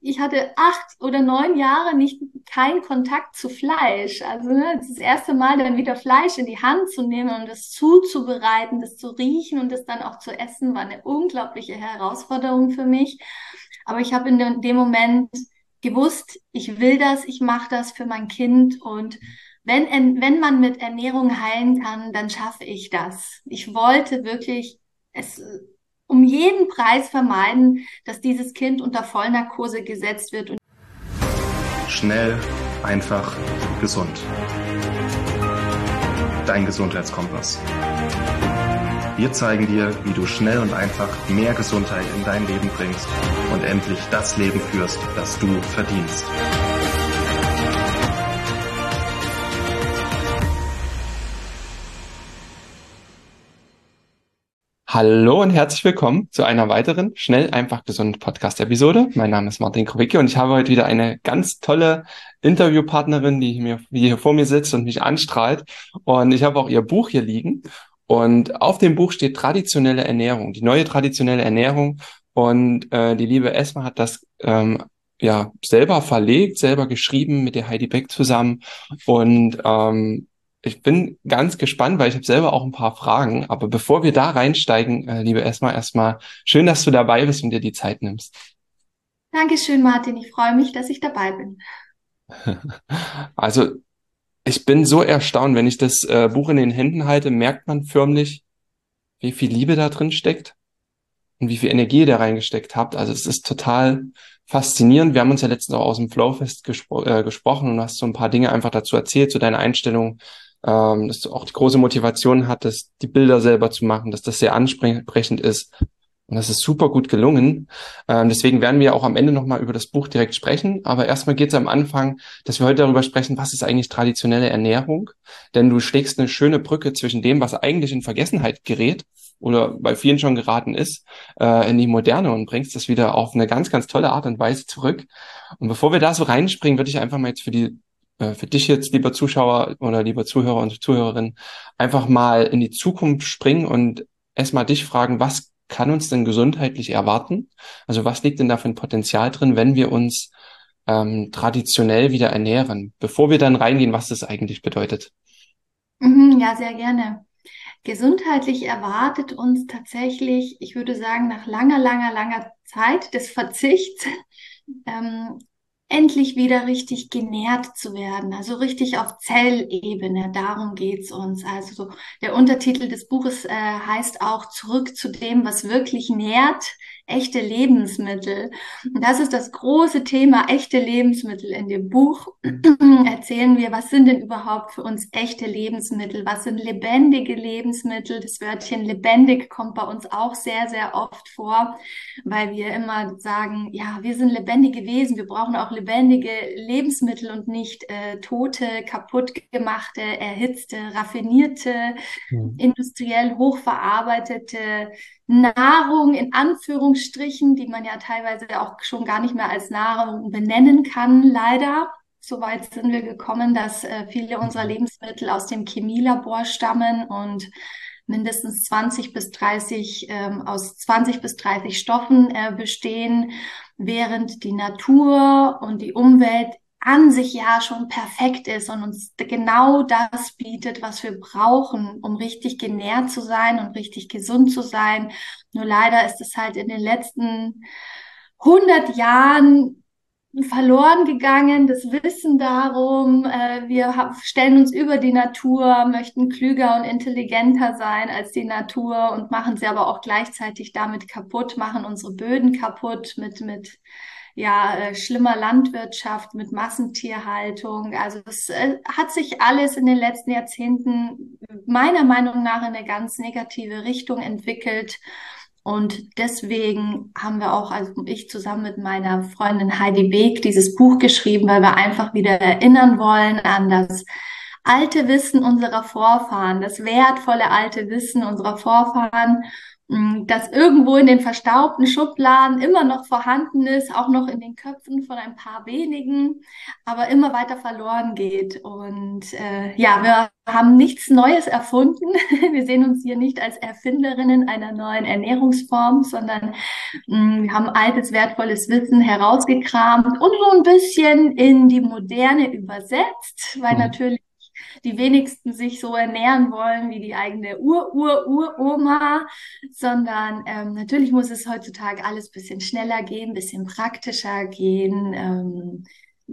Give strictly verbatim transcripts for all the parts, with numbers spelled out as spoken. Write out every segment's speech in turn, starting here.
ich hatte acht oder neun Jahre nicht keinen Kontakt zu Fleisch. Also ne, das erste Mal dann wieder Fleisch in die Hand zu nehmen und das zuzubereiten, das zu riechen und das dann auch zu essen, war eine unglaubliche Herausforderung für mich. Aber ich habe in dem, dem Moment gewusst, ich will das, ich mache das für mein Kind und wenn, wenn man mit Ernährung heilen kann, dann schaffe ich das. Ich wollte wirklich es um jeden Preis vermeiden, dass dieses Kind unter Vollnarkose gesetzt wird. Schnell, einfach, gesund. Dein Gesundheitskompass. Wir zeigen dir, wie du schnell und einfach mehr Gesundheit in dein Leben bringst und endlich das Leben führst, das du verdienst. Hallo und herzlich willkommen zu einer weiteren Schnell, einfach, gesund Podcast-Episode. Mein Name ist Martin Krowicki und ich habe heute wieder eine ganz tolle Interviewpartnerin, die mir, die hier vor mir sitzt und mich anstrahlt. Und ich habe auch ihr Buch hier liegen. Und auf dem Buch steht traditionelle Ernährung, die neue traditionelle Ernährung. Und äh, die liebe Esma hat das ähm, ja selber verlegt, selber geschrieben mit der Heidi Beck zusammen. Und ähm, ich bin ganz gespannt, weil ich habe selber auch ein paar Fragen. Aber bevor wir da reinsteigen, äh, liebe Esma, erstmal schön, dass du dabei bist und dir die Zeit nimmst. Dankeschön, Martin. Ich freue mich, dass ich dabei bin. Also ich bin so erstaunt, wenn ich das äh, Buch in den Händen halte, merkt man förmlich, wie viel Liebe da drin steckt und wie viel Energie ihr da reingesteckt habt. Also es ist total faszinierend. Wir haben uns ja letztens auch aus dem Flowfest gespro äh, gesprochen und du hast so ein paar Dinge einfach dazu erzählt, zu deiner Einstellung, ähm, dass du auch die große Motivation hattest, die Bilder selber zu machen, dass das sehr ansprechend ist. Und das ist super gut gelungen. Ähm, deswegen werden wir auch am Ende nochmal über das Buch direkt sprechen. Aber erstmal geht es am Anfang, dass wir heute darüber sprechen, was ist eigentlich traditionelle Ernährung? Denn du schlägst eine schöne Brücke zwischen dem, was eigentlich in Vergessenheit gerät oder bei vielen schon geraten ist, äh, in die Moderne und bringst das wieder auf eine ganz, ganz tolle Art und Weise zurück. Und bevor wir da so reinspringen, würde ich einfach mal jetzt für die äh, für dich jetzt, lieber Zuschauer oder lieber Zuhörer und Zuhörerin, einfach mal in die Zukunft springen und erstmal dich fragen, was kann uns denn gesundheitlich erwarten? Also was liegt denn da für ein Potenzial drin, wenn wir uns ähm, traditionell wieder ernähren? Bevor wir dann reingehen, was das eigentlich bedeutet. Mhm, ja, sehr gerne. Gesundheitlich erwartet uns tatsächlich, ich würde sagen, nach langer, langer, langer Zeit des Verzichts, ähm, endlich wieder richtig genährt zu werden, also richtig auf Zellebene. Darum geht's uns. Also so, der Untertitel des Buches äh, heißt auch Zurück zu dem, was wirklich nährt, echte Lebensmittel. Und das ist das große Thema, echte Lebensmittel in dem Buch. Erzählen wir, was sind denn überhaupt für uns echte Lebensmittel? Was sind lebendige Lebensmittel? Das Wörtchen lebendig kommt bei uns auch sehr, sehr oft vor, weil wir immer sagen, ja, wir sind lebendige Wesen, wir brauchen auch lebendige Lebensmittel und nicht äh, tote, kaputt gemachte, erhitzte, raffinierte, Mhm. industriell hochverarbeitete Nahrung in Anführungsstrichen, die man ja teilweise auch schon gar nicht mehr als Nahrung benennen kann, leider. Soweit sind wir gekommen, dass äh, viele unserer Lebensmittel aus dem Chemielabor stammen und mindestens zwanzig bis dreißig ähm, aus zwanzig bis dreißig Stoffen äh, bestehen, während die Natur und die Umwelt an sich ja schon perfekt ist und uns genau das bietet, was wir brauchen, um richtig genährt zu sein und richtig gesund zu sein. Nur leider ist es halt in den letzten hundert Jahren verloren gegangen, das Wissen darum. Äh, wir hab, stellen uns über die Natur, möchten klüger und intelligenter sein als die Natur und machen sie aber auch gleichzeitig damit kaputt, machen unsere Böden kaputt mit, mit ja, äh, schlimmer Landwirtschaft, mit Massentierhaltung. Also es äh, hat sich alles in den letzten Jahrzehnten meiner Meinung nach in eine ganz negative Richtung entwickelt. Und deswegen haben wir auch, also ich zusammen mit meiner Freundin Heidi Beek, dieses Buch geschrieben, weil wir einfach wieder erinnern wollen an das alte Wissen unserer Vorfahren, das wertvolle alte Wissen unserer Vorfahren das irgendwo in den verstaubten Schubladen immer noch vorhanden ist, auch noch in den Köpfen von ein paar wenigen, aber immer weiter verloren geht. Und äh, ja, wir haben nichts Neues erfunden. Wir sehen uns hier nicht als Erfinderinnen einer neuen Ernährungsform, sondern mh, wir haben altes, wertvolles Wissen herausgekramt und so ein bisschen in die Moderne übersetzt, weil Mhm. natürlich die wenigsten sich so ernähren wollen wie die eigene Ur-Ur-Ur-Oma, sondern ähm, natürlich muss es heutzutage alles ein bisschen schneller gehen, ein bisschen praktischer gehen. Ähm,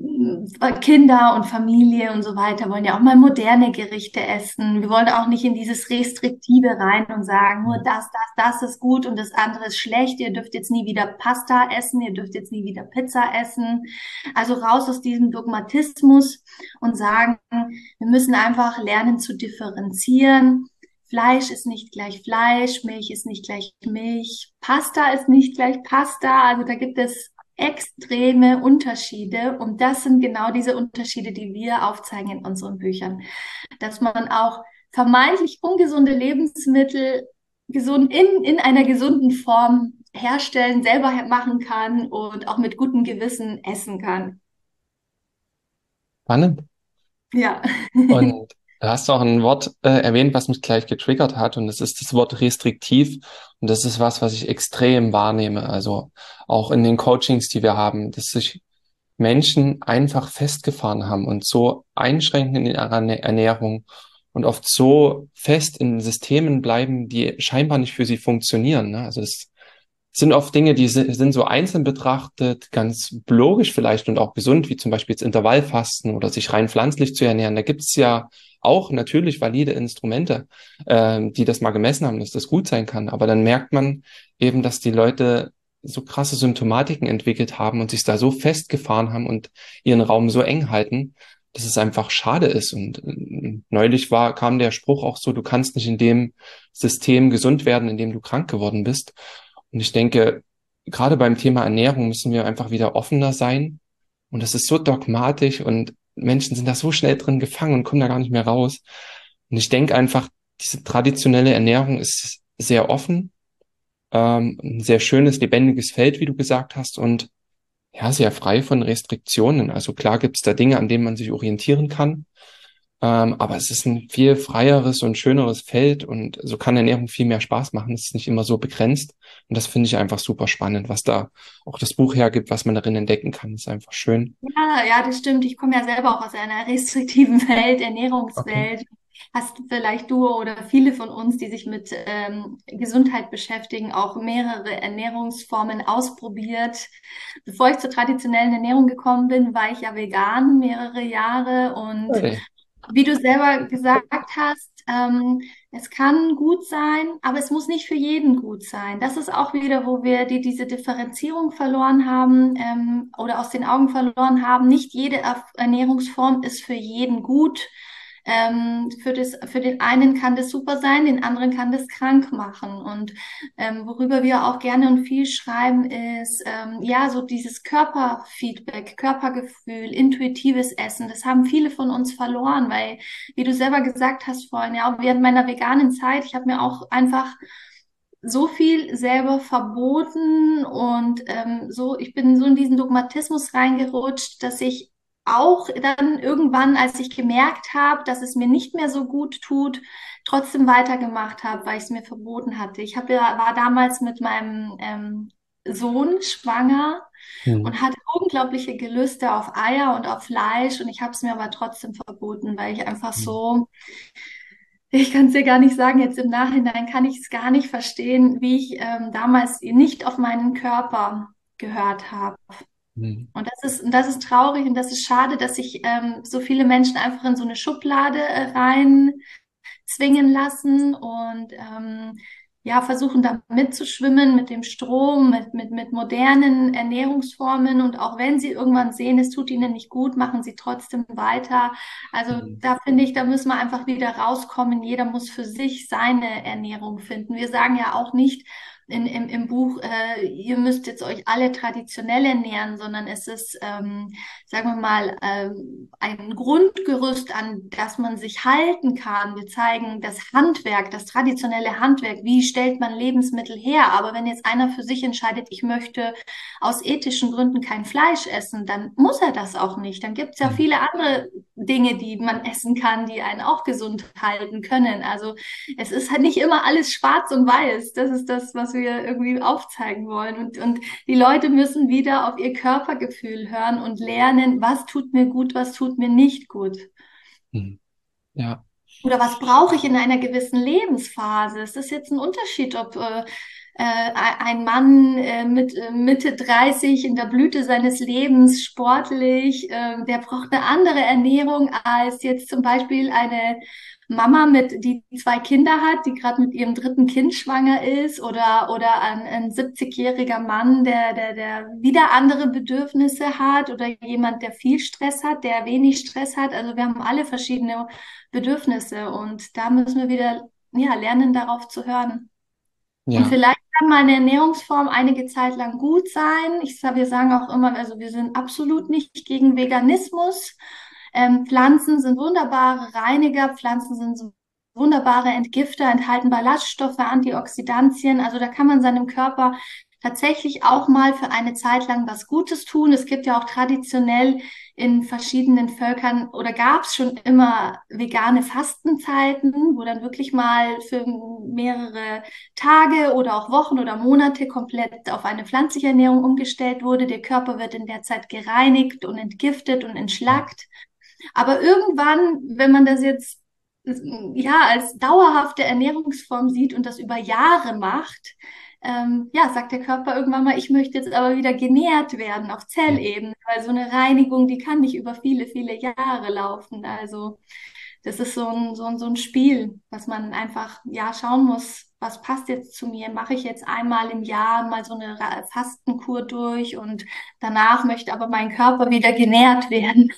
Kinder und Familie und so weiter wollen ja auch mal moderne Gerichte essen. Wir wollen auch nicht in dieses Restriktive rein und sagen, nur das, das, das ist gut und das andere ist schlecht. Ihr dürft jetzt nie wieder Pasta essen, ihr dürft jetzt nie wieder Pizza essen. Also raus aus diesem Dogmatismus und sagen, wir müssen einfach lernen zu differenzieren. Fleisch ist nicht gleich Fleisch, Milch ist nicht gleich Milch, Pasta ist nicht gleich Pasta. Also da gibt es extreme Unterschiede und das sind genau diese Unterschiede, die wir aufzeigen in unseren Büchern, dass man auch vermeintlich ungesunde Lebensmittel gesund in, in einer gesunden Form herstellen, selber machen kann und auch mit gutem Gewissen essen kann. Spannend. Ja. Und da hast du auch ein Wort äh, erwähnt, was mich gleich getriggert hat, und das ist das Wort restriktiv. Und das ist was, was ich extrem wahrnehme. Also auch in den Coachings, die wir haben, dass sich Menschen einfach festgefahren haben und so einschränken in ihrer Erne- Ernährung und oft so fest in Systemen bleiben, die scheinbar nicht für sie funktionieren. Ne? Also das sind oft Dinge, die si- sind so einzeln betrachtet, ganz logisch vielleicht und auch gesund, wie zum Beispiel jetzt Intervallfasten oder sich rein pflanzlich zu ernähren. Da gibt's ja auch natürlich valide Instrumente, ähm, die das mal gemessen haben, dass das gut sein kann. Aber dann merkt man eben, dass die Leute so krasse Symptomatiken entwickelt haben und sich da so festgefahren haben und ihren Raum so eng halten, dass es einfach schade ist. Und äh, neulich war, kam der Spruch auch so, du kannst nicht in dem System gesund werden, in dem du krank geworden bist. Und ich denke, gerade beim Thema Ernährung müssen wir einfach wieder offener sein. Und das ist so dogmatisch und Menschen sind da so schnell drin gefangen und kommen da gar nicht mehr raus. Und ich denke einfach, diese traditionelle Ernährung ist sehr offen, ähm, ein sehr schönes, lebendiges Feld, wie du gesagt hast, und ja, sehr frei von Restriktionen. Also klar gibt es da Dinge, an denen man sich orientieren kann. Ähm, aber es ist ein viel freieres und schöneres Feld und so kann Ernährung viel mehr Spaß machen. Es ist nicht immer so begrenzt. Und das finde ich einfach super spannend, was da auch das Buch hergibt, was man darin entdecken kann. Ist einfach schön. Ja, ja, das stimmt. Ich komme ja selber auch aus einer restriktiven Welt, Okay. Ernährungswelt. Hast vielleicht du oder viele von uns, die sich mit ähm, Gesundheit beschäftigen, auch mehrere Ernährungsformen ausprobiert. Bevor ich zur traditionellen Ernährung gekommen bin, war ich ja vegan mehrere Jahre und Hey. wie du selber gesagt hast, ähm, es kann gut sein, aber es muss nicht für jeden gut sein. Das ist auch wieder, wo wir die, diese Differenzierung verloren haben ähm, oder aus den Augen verloren haben. Nicht jede Er- Ernährungsform ist für jeden gut. Ähm, für das, für den einen kann das super sein, den anderen kann das krank machen. Und ähm, worüber wir auch gerne und viel schreiben, ist ähm, ja so dieses Körperfeedback, Körpergefühl, intuitives Essen. Das haben viele von uns verloren, weil, wie du selber gesagt hast vorhin, ja, auch während meiner veganen Zeit, ich habe mir auch einfach so viel selber verboten und ähm, so, ich bin so in diesen Dogmatismus reingerutscht, dass ich auch dann irgendwann, als ich gemerkt habe, dass es mir nicht mehr so gut tut, trotzdem weitergemacht habe, weil ich es mir verboten hatte. Ich hab, ja- war damals mit meinem ähm, Sohn schwanger Hm. und hatte unglaubliche Gelüste auf Eier und auf Fleisch und ich habe es mir aber trotzdem verboten, weil ich einfach Hm. so, ich kann es dir gar nicht sagen, jetzt im Nachhinein kann ich es gar nicht verstehen, wie ich ähm, damals nicht auf meinen Körper gehört habe. Hm. Und das ist, und das ist traurig und das ist schade, dass sich ähm, so viele Menschen einfach in so eine Schublade äh, rein zwingen lassen und ähm, ja, versuchen da mitzuschwimmen mit dem Strom, mit, mit, mit modernen Ernährungsformen. Und auch wenn sie irgendwann sehen, es tut ihnen nicht gut, machen sie trotzdem weiter. Also Hm. da finde ich, da müssen wir einfach wieder rauskommen. Jeder muss für sich seine Ernährung finden. Wir sagen ja auch nicht, in, im, im Buch, äh, ihr müsst jetzt euch alle traditionell ernähren, sondern es ist, ähm, sagen wir mal, ähm, ein Grundgerüst, an das man sich halten kann. Wir zeigen das Handwerk, das traditionelle Handwerk. Wie stellt man Lebensmittel her? Aber wenn jetzt einer für sich entscheidet, ich möchte aus ethischen Gründen kein Fleisch essen, dann muss er das auch nicht. Dann gibt es ja viele andere Dinge, die man essen kann, die einen auch gesund halten können. Also es ist halt nicht immer alles schwarz und weiß. Das ist das, was wir irgendwie aufzeigen wollen. Und, und die Leute müssen wieder auf ihr Körpergefühl hören und lernen, was tut mir gut, was tut mir nicht gut. Mhm. Ja. Oder was brauche ich in einer gewissen Lebensphase? Es ist jetzt ein Unterschied, ob äh, äh, ein Mann äh, mit äh, Mitte dreißig in der Blüte seines Lebens sportlich, äh, der braucht eine andere Ernährung als jetzt zum Beispiel eine Mama mit, die zwei Kinder hat, die gerade mit ihrem dritten Kind schwanger ist, oder oder ein, ein siebzigjähriger Mann, der der der wieder andere Bedürfnisse hat, oder jemand, der viel Stress hat, der wenig Stress hat. Also wir haben alle verschiedene Bedürfnisse, und da müssen wir wieder ja lernen, darauf zu hören. Und Ja. vielleicht kann mal eine Ernährungsform einige Zeit lang gut sein. Ich sag, wir sagen auch immer, also wir sind absolut nicht gegen Veganismus. Ähm, Pflanzen sind wunderbare Reiniger, Pflanzen sind so wunderbare Entgifter, enthalten Ballaststoffe, Antioxidantien. Also da kann man seinem Körper tatsächlich auch mal für eine Zeit lang was Gutes tun. Es gibt ja auch traditionell in verschiedenen Völkern, oder gab es schon immer vegane Fastenzeiten, wo dann wirklich mal für mehrere Tage oder auch Wochen oder Monate komplett auf eine pflanzliche Ernährung umgestellt wurde. Der Körper wird in der Zeit gereinigt und entgiftet und entschlackt. Aber irgendwann, wenn man das jetzt ja als dauerhafte Ernährungsform sieht und das über Jahre macht, ähm, ja, sagt der Körper irgendwann mal, ich möchte jetzt aber wieder genährt werden auf Zellebene, weil so eine Reinigung, die kann nicht über viele, viele Jahre laufen. Also das ist so ein, so ein, so ein Spiel, was man einfach, ja, schauen muss, was passt jetzt zu mir? Mache ich jetzt einmal im Jahr mal so eine Ra- Fastenkur durch, und danach möchte aber mein Körper wieder genährt werden.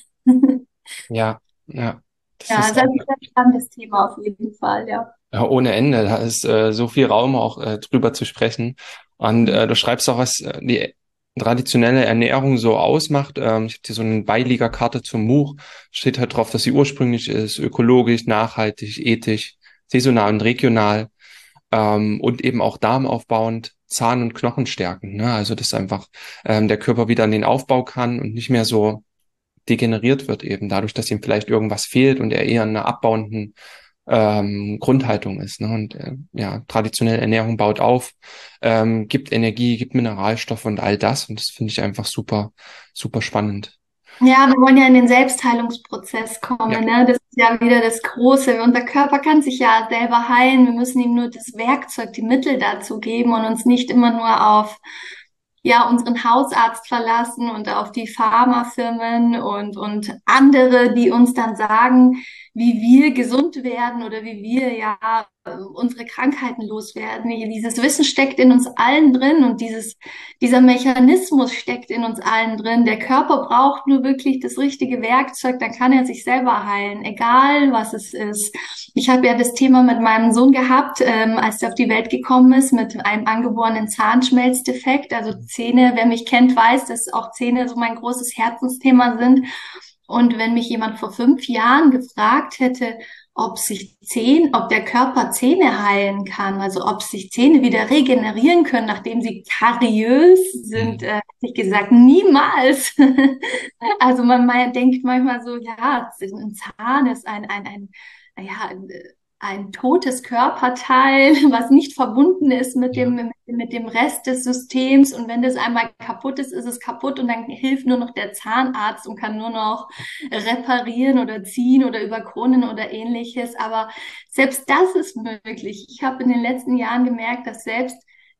Ja. Ja. Das Ja, ist das ist auch ein sehr spannendes Thema auf jeden Fall, ja. ja, ohne Ende. Da ist äh, so viel Raum auch äh, drüber zu sprechen. Und Mhm. äh, du schreibst auch, was äh, die traditionelle Ernährung so ausmacht. Ähm, ich habe hier so eine Beilegerkarte zum Buch. Steht halt drauf, dass sie ursprünglich ist, ökologisch, nachhaltig, ethisch, saisonal und regional, ähm, und eben auch darmaufbauend, Zahn- und Knochenstärken. Ne? Also dass einfach ähm, der Körper wieder in den Aufbau kann und nicht mehr so degeneriert wird, eben dadurch, dass ihm vielleicht irgendwas fehlt und er eher in einer abbauenden ähm, Grundhaltung ist. Ne? Und äh, ja, traditionelle Ernährung baut auf, ähm, gibt Energie, gibt Mineralstoffe und all das. Und das finde ich einfach super, super spannend. Ja, wir wollen ja in den Selbstheilungsprozess Ja, kommen, ne? Das ist ja wieder das Große. Unser Körper kann sich ja selber heilen. Wir müssen ihm nur das Werkzeug, die Mittel dazu geben und uns nicht immer nur auf ja, unseren Hausarzt verlassen und auf die Pharmafirmen und, und andere, die uns dann sagen, wie wir gesund werden oder wie wir ja unsere Krankheiten loswerden. Dieses Wissen steckt in uns allen drin, und dieses, dieser Mechanismus steckt in uns allen drin. Der Körper braucht nur wirklich das richtige Werkzeug, dann kann er sich selber heilen, egal was es ist. Ich habe ja das Thema mit meinem Sohn gehabt, ähm, als er auf die Welt gekommen ist, mit einem angeborenen Zahnschmelzdefekt. Also Zähne, wer mich kennt, weiß, dass auch Zähne so mein großes Herzensthema sind. Und wenn mich jemand vor fünf Jahren gefragt hätte, ob sich Zähne, ob der Körper Zähne heilen kann, also ob sich Zähne wieder regenerieren können, nachdem sie kariös sind, äh, hätte ich gesagt, niemals. Also man, man denkt manchmal so, ja, ein Zahn ist ein, ein, ein, ja, ein, ein totes Körperteil, was nicht verbunden ist mit ja, dem, mit, mit dem Rest des Systems. Und wenn das einmal kaputt ist, ist es kaputt, und dann hilft nur noch der Zahnarzt und kann nur noch reparieren oder ziehen oder über Kronen oder ähnliches. Aber selbst das ist möglich. Ich habe in den letzten Jahren gemerkt, dass selbst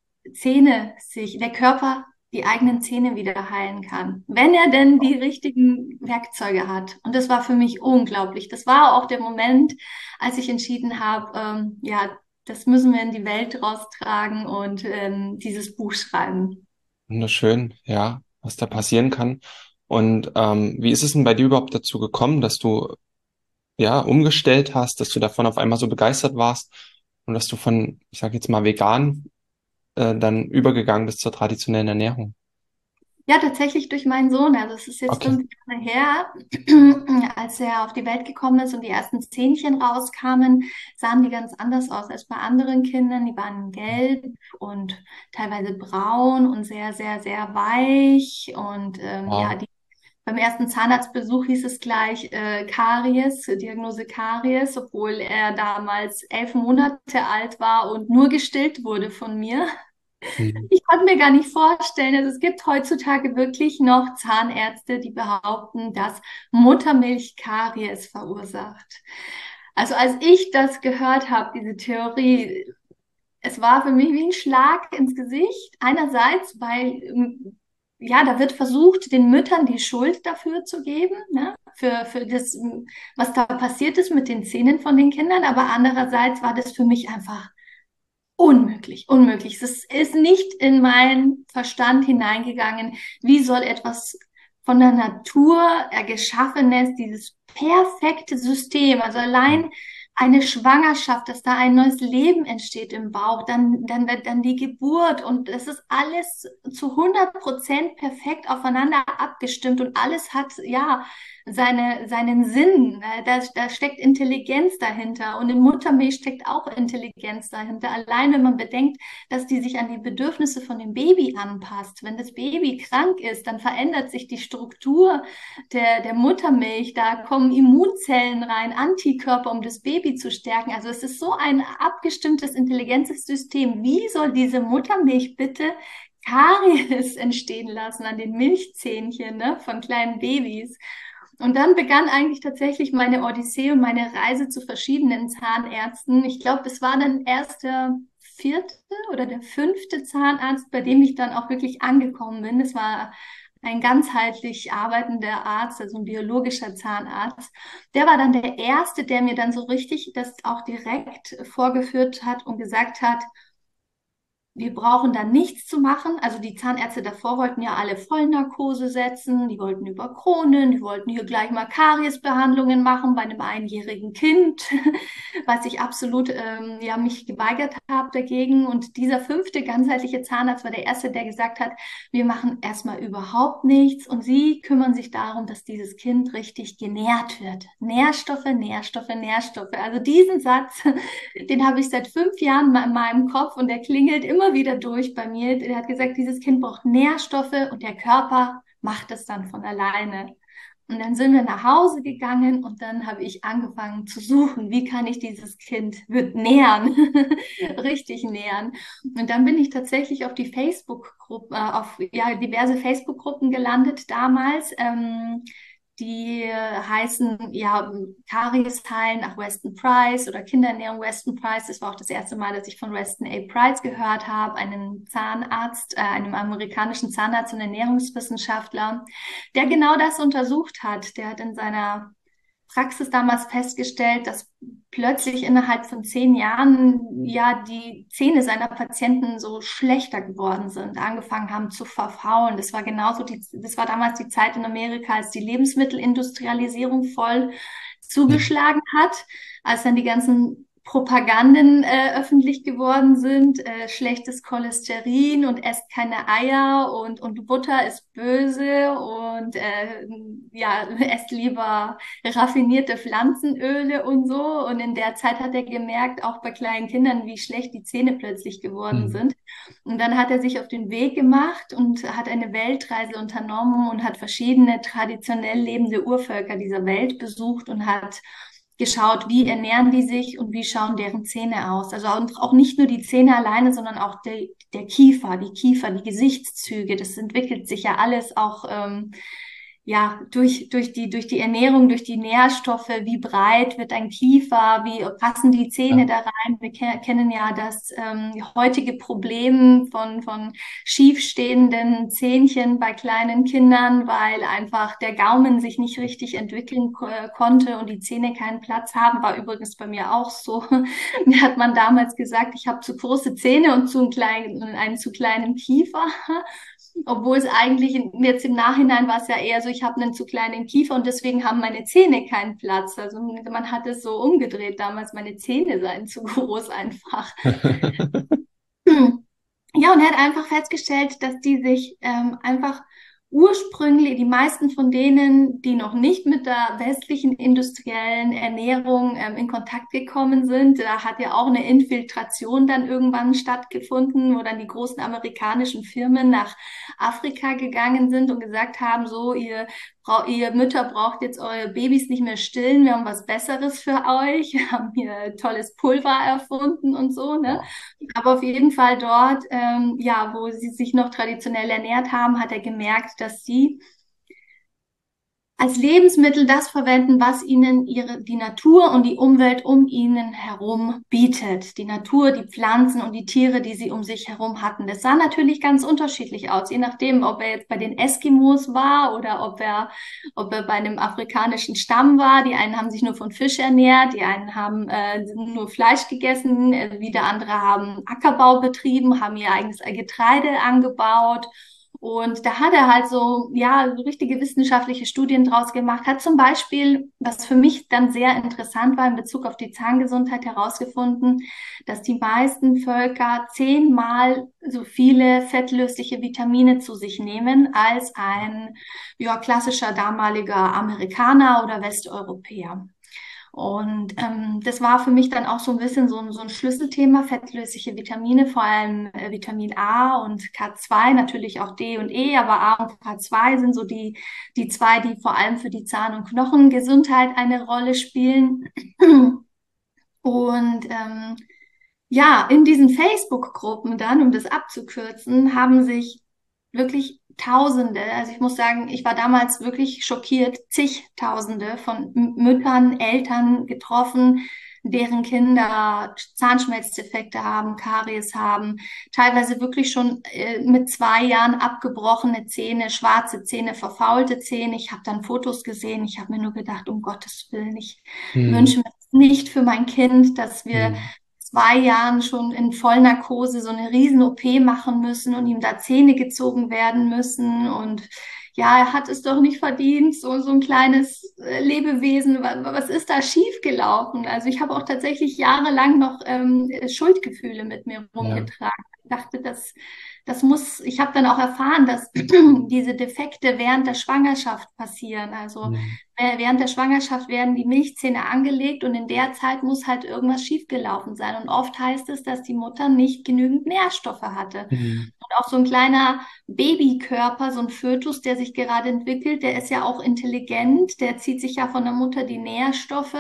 Zähne sich, der Körper die eigenen Zähne wieder heilen kann, wenn er denn die richtigen Werkzeuge hat. Und das war für mich unglaublich. Das war auch der Moment, als ich entschieden habe, ähm, ja, das müssen wir in die Welt raustragen und ähm, dieses Buch schreiben. wunderschön, ja, was da passieren kann. Und ähm, wie ist es denn bei dir überhaupt dazu gekommen, dass du ja umgestellt hast, dass du davon auf einmal so begeistert warst und dass du von, ich sage jetzt mal, vegan äh, dann übergegangen bist zur traditionellen Ernährung? Ja, tatsächlich durch meinen Sohn. Also es ist jetzt Okay. fünf Jahre her, als er auf die Welt gekommen ist und die ersten Zähnchen rauskamen, sahen die ganz anders aus als bei anderen Kindern. Die waren gelb und teilweise braun und sehr, sehr, sehr weich. Und ähm, ja, Wow. die, beim ersten Zahnarztbesuch hieß es gleich äh, Karies, Diagnose Karies, obwohl er damals elf Monate alt war und nur gestillt wurde von mir. Mhm. Ich konnte mir gar nicht vorstellen, also es gibt heutzutage wirklich noch Zahnärzte, die behaupten, dass Muttermilch Karies verursacht. Also als ich das gehört habe, diese Theorie, es war für mich wie ein Schlag ins Gesicht. Einerseits, weil ähm, ja, da wird versucht, den Müttern die Schuld dafür zu geben, ne? Für, für das, was da passiert ist mit den Zähnen von den Kindern. Aber andererseits war das für mich einfach unmöglich, unmöglich. Es ist nicht in meinen Verstand hineingegangen. Wie soll etwas von der Natur äh, geschaffenes, dieses perfekte System, also allein eine Schwangerschaft, dass da ein neues Leben entsteht im Bauch, dann, dann, dann die Geburt und es ist alles zu hundert Prozent perfekt aufeinander abgestimmt und alles hat, ja, seine, seinen Sinn. Äh, Da, da steckt Intelligenz dahinter und in Muttermilch steckt auch Intelligenz dahinter. Allein wenn man bedenkt, dass die sich an die Bedürfnisse von dem Baby anpasst. Wenn das Baby krank ist, dann verändert sich die Struktur der, der Muttermilch. Da kommen Immunzellen rein, Antikörper, um das Baby zu stärken. Also es ist so ein abgestimmtes, intelligentes System. Wie soll diese Muttermilch bitte Karies entstehen lassen an den Milchzähnchen, ne, von kleinen Babys? Und dann begann eigentlich tatsächlich meine Odyssee und meine Reise zu verschiedenen Zahnärzten. Ich glaube, es war dann erst der vierte oder der fünfte Zahnarzt, bei dem ich dann auch wirklich angekommen bin. Es war ein ganzheitlich arbeitender Arzt, also ein biologischer Zahnarzt. Der war dann der erste, der mir dann so richtig das auch direkt vorgeführt hat und gesagt hat, wir brauchen da nichts zu machen. Also die Zahnärzte davor wollten ja alle Vollnarkose setzen, die wollten über Kronen, die wollten hier gleich mal Kariesbehandlungen machen bei einem einjährigen Kind, was ich absolut ähm, ja mich geweigert habe dagegen. Und dieser fünfte ganzheitliche Zahnarzt war der erste, der gesagt hat, wir machen erstmal überhaupt nichts und Sie kümmern sich darum, dass dieses Kind richtig genährt wird. Nährstoffe, Nährstoffe, Nährstoffe. Also diesen Satz, den habe ich seit fünf Jahren in meinem Kopf und der klingelt immer wieder durch bei mir. Der hat gesagt, dieses Kind braucht Nährstoffe und der Körper macht es dann von alleine. Und dann sind wir nach Hause gegangen und dann habe ich angefangen zu suchen, wie kann ich dieses Kind wird nähern, richtig nähern. Und dann bin ich tatsächlich auf die Facebook-Gruppe, äh, auf ja, diverse Facebook-Gruppen gelandet damals. Ähm, die äh, heißen ja Kariesheilen nach Weston Price oder Kinderernährung Weston Price. Das war auch das erste Mal, dass ich von Weston A. Price gehört habe, einem Zahnarzt, äh, einem amerikanischen Zahnarzt und Ernährungswissenschaftler, der genau das untersucht hat. Der hat in seiner Praxis damals festgestellt, dass plötzlich innerhalb von zehn Jahren ja die Zähne seiner Patienten so schlechter geworden sind, angefangen haben zu verfaulen. Das war genauso die, das war damals die Zeit in Amerika, als die Lebensmittelindustrialisierung voll Mhm. zugeschlagen hat, als dann die ganzen Propaganden äh, öffentlich geworden sind, äh, schlechtes Cholesterin und esst keine Eier und, und Butter ist böse und äh, ja, esst lieber raffinierte Pflanzenöle und so. Und in der Zeit hat er gemerkt, auch bei kleinen Kindern, wie schlecht die Zähne plötzlich geworden Mhm. sind. Und dann hat er sich auf den Weg gemacht und hat eine Weltreise unternommen und hat verschiedene traditionell lebende Urvölker dieser Welt besucht und hat geschaut, wie ernähren die sich und wie schauen deren Zähne aus. Also auch nicht nur die Zähne alleine, sondern auch der, der Kiefer, die Kiefer, die Gesichtszüge. Das entwickelt sich ja alles auch ähm, ja, durch, durch die, durch die Ernährung, durch die Nährstoffe, wie breit wird ein Kiefer, wie passen die Zähne Ja. da rein. Wir ke kennen ja das ähm, heutige Problem von, von schiefstehenden Zähnchen bei kleinen Kindern, weil einfach der Gaumen sich nicht richtig entwickeln ko konnte und die Zähne keinen Platz haben. War übrigens bei mir auch so. Mir hat man damals gesagt, ich habe zu große Zähne und zu einen kleinen, einen zu kleinen Kiefer. Obwohl es eigentlich jetzt im Nachhinein war es ja eher so, ich habe einen zu kleinen Kiefer und deswegen haben meine Zähne keinen Platz. Also man hat es so umgedreht damals, meine Zähne seien zu groß einfach. Ja, ja, und er hat einfach festgestellt, dass die sich ähm, einfach ursprünglich, die meisten von denen, die noch nicht mit der westlichen industriellen Ernährung ähm, in Kontakt gekommen sind, da hat ja auch eine Infiltration dann irgendwann stattgefunden, wo dann die großen amerikanischen Firmen nach Afrika gegangen sind und gesagt haben, so, ihr, brau- ihr Mütter braucht jetzt eure Babys nicht mehr stillen, wir haben was Besseres für euch, wir haben hier tolles Pulver erfunden und so, ne? Wow. Aber auf jeden Fall dort, ähm, ja, wo sie sich noch traditionell ernährt haben, hat er gemerkt, dass sie als Lebensmittel das verwenden, was ihnen ihre, die Natur und die Umwelt um ihnen herum bietet. Die Natur, die Pflanzen und die Tiere, die sie um sich herum hatten. Das sah natürlich ganz unterschiedlich aus, je nachdem, ob er jetzt bei den Eskimos war oder ob er, ob er bei einem afrikanischen Stamm war. Die einen haben sich nur von Fisch ernährt, die einen haben äh, nur Fleisch gegessen, äh, wieder andere haben Ackerbau betrieben, haben ihr eigenes Getreide angebaut. Und da hat er halt so, ja, so richtige wissenschaftliche Studien draus gemacht, hat zum Beispiel, was für mich dann sehr interessant war in Bezug auf die Zahngesundheit, herausgefunden, dass die meisten Völker zehnmal so viele fettlösliche Vitamine zu sich nehmen als ein, ja, klassischer damaliger Amerikaner oder Westeuropäer. Und ähm, das war für mich dann auch so ein bisschen so ein, so ein Schlüsselthema, fettlösliche Vitamine, vor allem äh, Vitamin A und K zwei, natürlich auch D und E, aber A und K zwei sind so die, die zwei, die vor allem für die Zahn- und Knochengesundheit eine Rolle spielen. Und ähm, ja, in diesen Facebook-Gruppen dann, um das abzukürzen, haben sich wirklich Tausende, also ich muss sagen, ich war damals wirklich schockiert, zigtausende von M- Müttern, Eltern getroffen, deren Kinder Zahnschmelzdefekte haben, Karies haben, teilweise wirklich schon äh, mit zwei Jahren abgebrochene Zähne, schwarze Zähne, verfaulte Zähne. Ich habe dann Fotos gesehen, ich habe mir nur gedacht, um Gottes Willen, ich Hm. wünsche mir das nicht für mein Kind, dass wir Hm. zwei Jahren schon in Vollnarkose so eine riesen-O P machen müssen und ihm da Zähne gezogen werden müssen. Und ja, er hat es doch nicht verdient, so, so ein kleines äh, Lebewesen. Was, was ist da schiefgelaufen? Also ich habe auch tatsächlich jahrelang noch ähm, Schuldgefühle mit mir Ja. rumgetragen. Ich dachte, das, das muss, ich habe dann auch erfahren, dass diese Defekte während der Schwangerschaft passieren. Also Hm. während der Schwangerschaft werden die Milchzähne angelegt und in der Zeit muss halt irgendwas schiefgelaufen sein. Und oft heißt es, dass die Mutter nicht genügend Nährstoffe hatte. Hm. Und auch so ein kleiner Babykörper, so ein Fötus, der sich gerade entwickelt, der ist ja auch intelligent, der zieht sich ja von der Mutter die Nährstoffe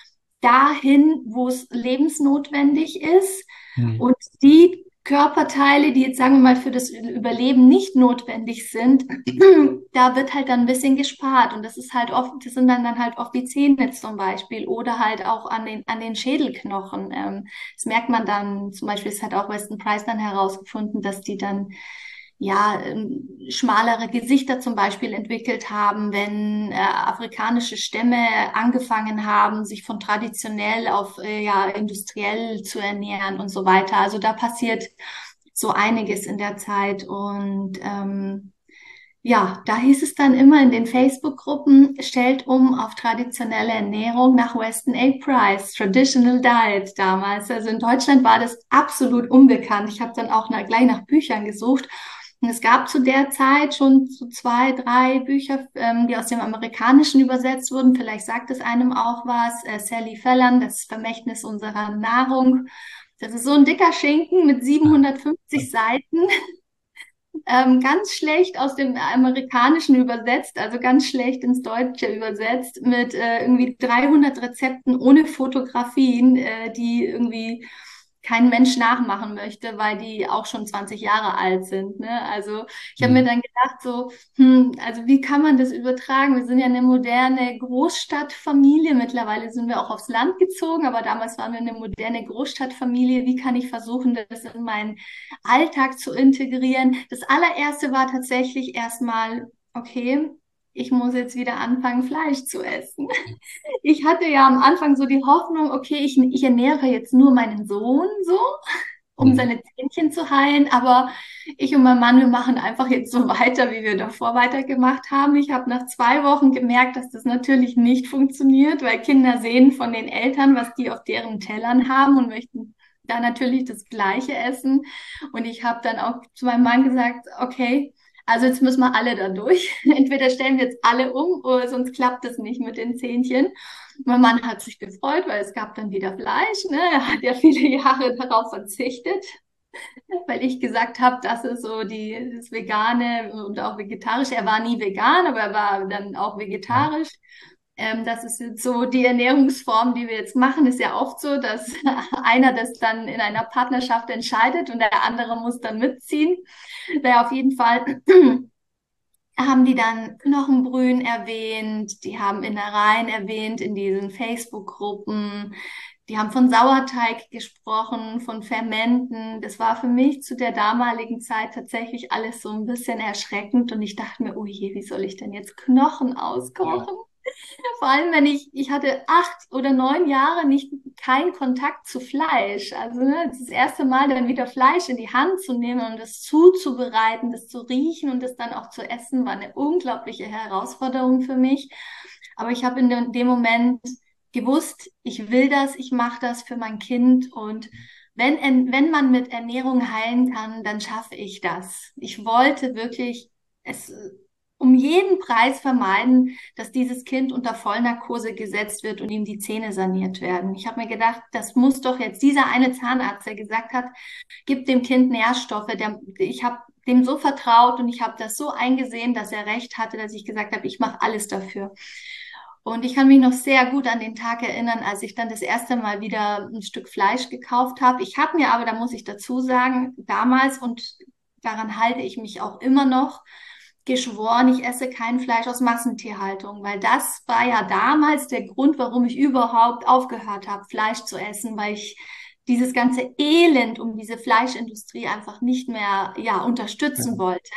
dahin, wo es lebensnotwendig ist. Hm. Und die Körperteile, die jetzt sagen wir mal für das Überleben nicht notwendig sind, da wird halt dann ein bisschen gespart. Und das ist halt oft, das sind dann, dann halt oft die Zähne zum Beispiel oder halt auch an den, an den Schädelknochen. Ähm, das merkt man dann, zum Beispiel, es hat auch Weston Price dann herausgefunden, dass die dann ja, ähm, schmalere Gesichter zum Beispiel entwickelt haben, wenn äh, afrikanische Stämme angefangen haben, sich von traditionell auf äh, ja, industriell zu ernähren und so weiter. Also da passiert so einiges in der Zeit. Und ähm, ja, da hieß es dann immer in den Facebook-Gruppen, stellt um auf traditionelle Ernährung nach Weston A. Price, Traditional Diet damals. Also in Deutschland war das absolut unbekannt. Ich habe dann auch nach, gleich nach Büchern gesucht. Und es gab zu der Zeit schon so zwei, drei Bücher, ähm, die aus dem Amerikanischen übersetzt wurden. Vielleicht sagt es einem auch was. Äh, Sally Fallon, Das Vermächtnis unserer Nahrung. Das ist so ein dicker Schinken mit siebenhundertfünfzig Seiten. Ähm, ganz schlecht aus dem Amerikanischen übersetzt, also ganz schlecht ins Deutsche übersetzt, mit äh, irgendwie dreihundert Rezepten ohne Fotografien, äh, die irgendwie kein Mensch nachmachen möchte, weil die auch schon zwanzig Jahre alt sind. Ne? Also ich habe mir Hm. dann gedacht, so, hm, also wie kann man das übertragen? Wir sind ja eine moderne Großstadtfamilie. Mittlerweile sind wir auch aufs Land gezogen, aber damals waren wir eine moderne Großstadtfamilie. Wie kann ich versuchen, das in meinen Alltag zu integrieren? Das allererste war tatsächlich erstmal, okay, ich muss jetzt wieder anfangen, Fleisch zu essen. Ich hatte ja am Anfang so die Hoffnung, okay, ich, ich ernähre jetzt nur meinen Sohn so, um Hm. seine Zähnchen zu heilen, aber ich und mein Mann, wir machen einfach jetzt so weiter, wie wir davor weitergemacht haben. Ich habe nach zwei Wochen gemerkt, dass das natürlich nicht funktioniert, weil Kinder sehen von den Eltern, was die auf deren Tellern haben und möchten da natürlich das Gleiche essen. Und ich habe dann auch zu meinem Mann gesagt, okay, also jetzt müssen wir alle da durch. Entweder stellen wir jetzt alle um oder sonst klappt es nicht mit den Zähnchen. Mein Mann hat sich gefreut, weil es gab dann wieder Fleisch. Ne? Er hat ja viele Jahre darauf verzichtet, weil ich gesagt habe, das ist so die, das Vegane und auch Vegetarische. Er war nie vegan, aber er war dann auch Ja. vegetarisch. Ähm, das ist jetzt so die Ernährungsform, die wir jetzt machen. Ist ja oft so, dass einer das dann in einer Partnerschaft entscheidet und der andere muss dann mitziehen. Naja, auf jeden Fall haben die dann Knochenbrühen erwähnt, die haben Innereien erwähnt in diesen Facebook-Gruppen, die haben von Sauerteig gesprochen, von Fermenten. Das war für mich zu der damaligen Zeit tatsächlich alles so ein bisschen erschreckend und ich dachte mir, oh je, wie soll ich denn jetzt Knochen Ja. auskochen? Vor allem, wenn ich, ich hatte acht oder neun Jahre nicht keinen Kontakt zu Fleisch. Also ne, das erste Mal dann wieder Fleisch in die Hand zu nehmen und das zuzubereiten, das zu riechen und das dann auch zu essen, war eine unglaubliche Herausforderung für mich. Aber ich habe in dem, dem Moment gewusst, ich will das, ich mache das für mein Kind und wenn, wenn man mit Ernährung heilen kann, dann schaffe ich das. Ich wollte wirklich es um jeden Preis vermeiden, dass dieses Kind unter Vollnarkose gesetzt wird und ihm die Zähne saniert werden. Ich habe mir gedacht, das muss doch jetzt dieser eine Zahnarzt, der gesagt hat, gib dem Kind Nährstoffe. Der, ich habe dem so vertraut und ich habe das so eingesehen, dass er recht hatte, dass ich gesagt habe, ich mache alles dafür. Und ich kann mich noch sehr gut an den Tag erinnern, als ich dann das erste Mal wieder ein Stück Fleisch gekauft habe. Ich habe mir aber, da muss ich dazu sagen, damals und daran halte ich mich auch immer noch, geschworen, ich esse kein Fleisch aus Massentierhaltung, weil das war ja damals der Grund, warum ich überhaupt aufgehört habe, Fleisch zu essen, weil ich dieses ganze Elend um diese Fleischindustrie einfach nicht mehr, ja, unterstützen wollte.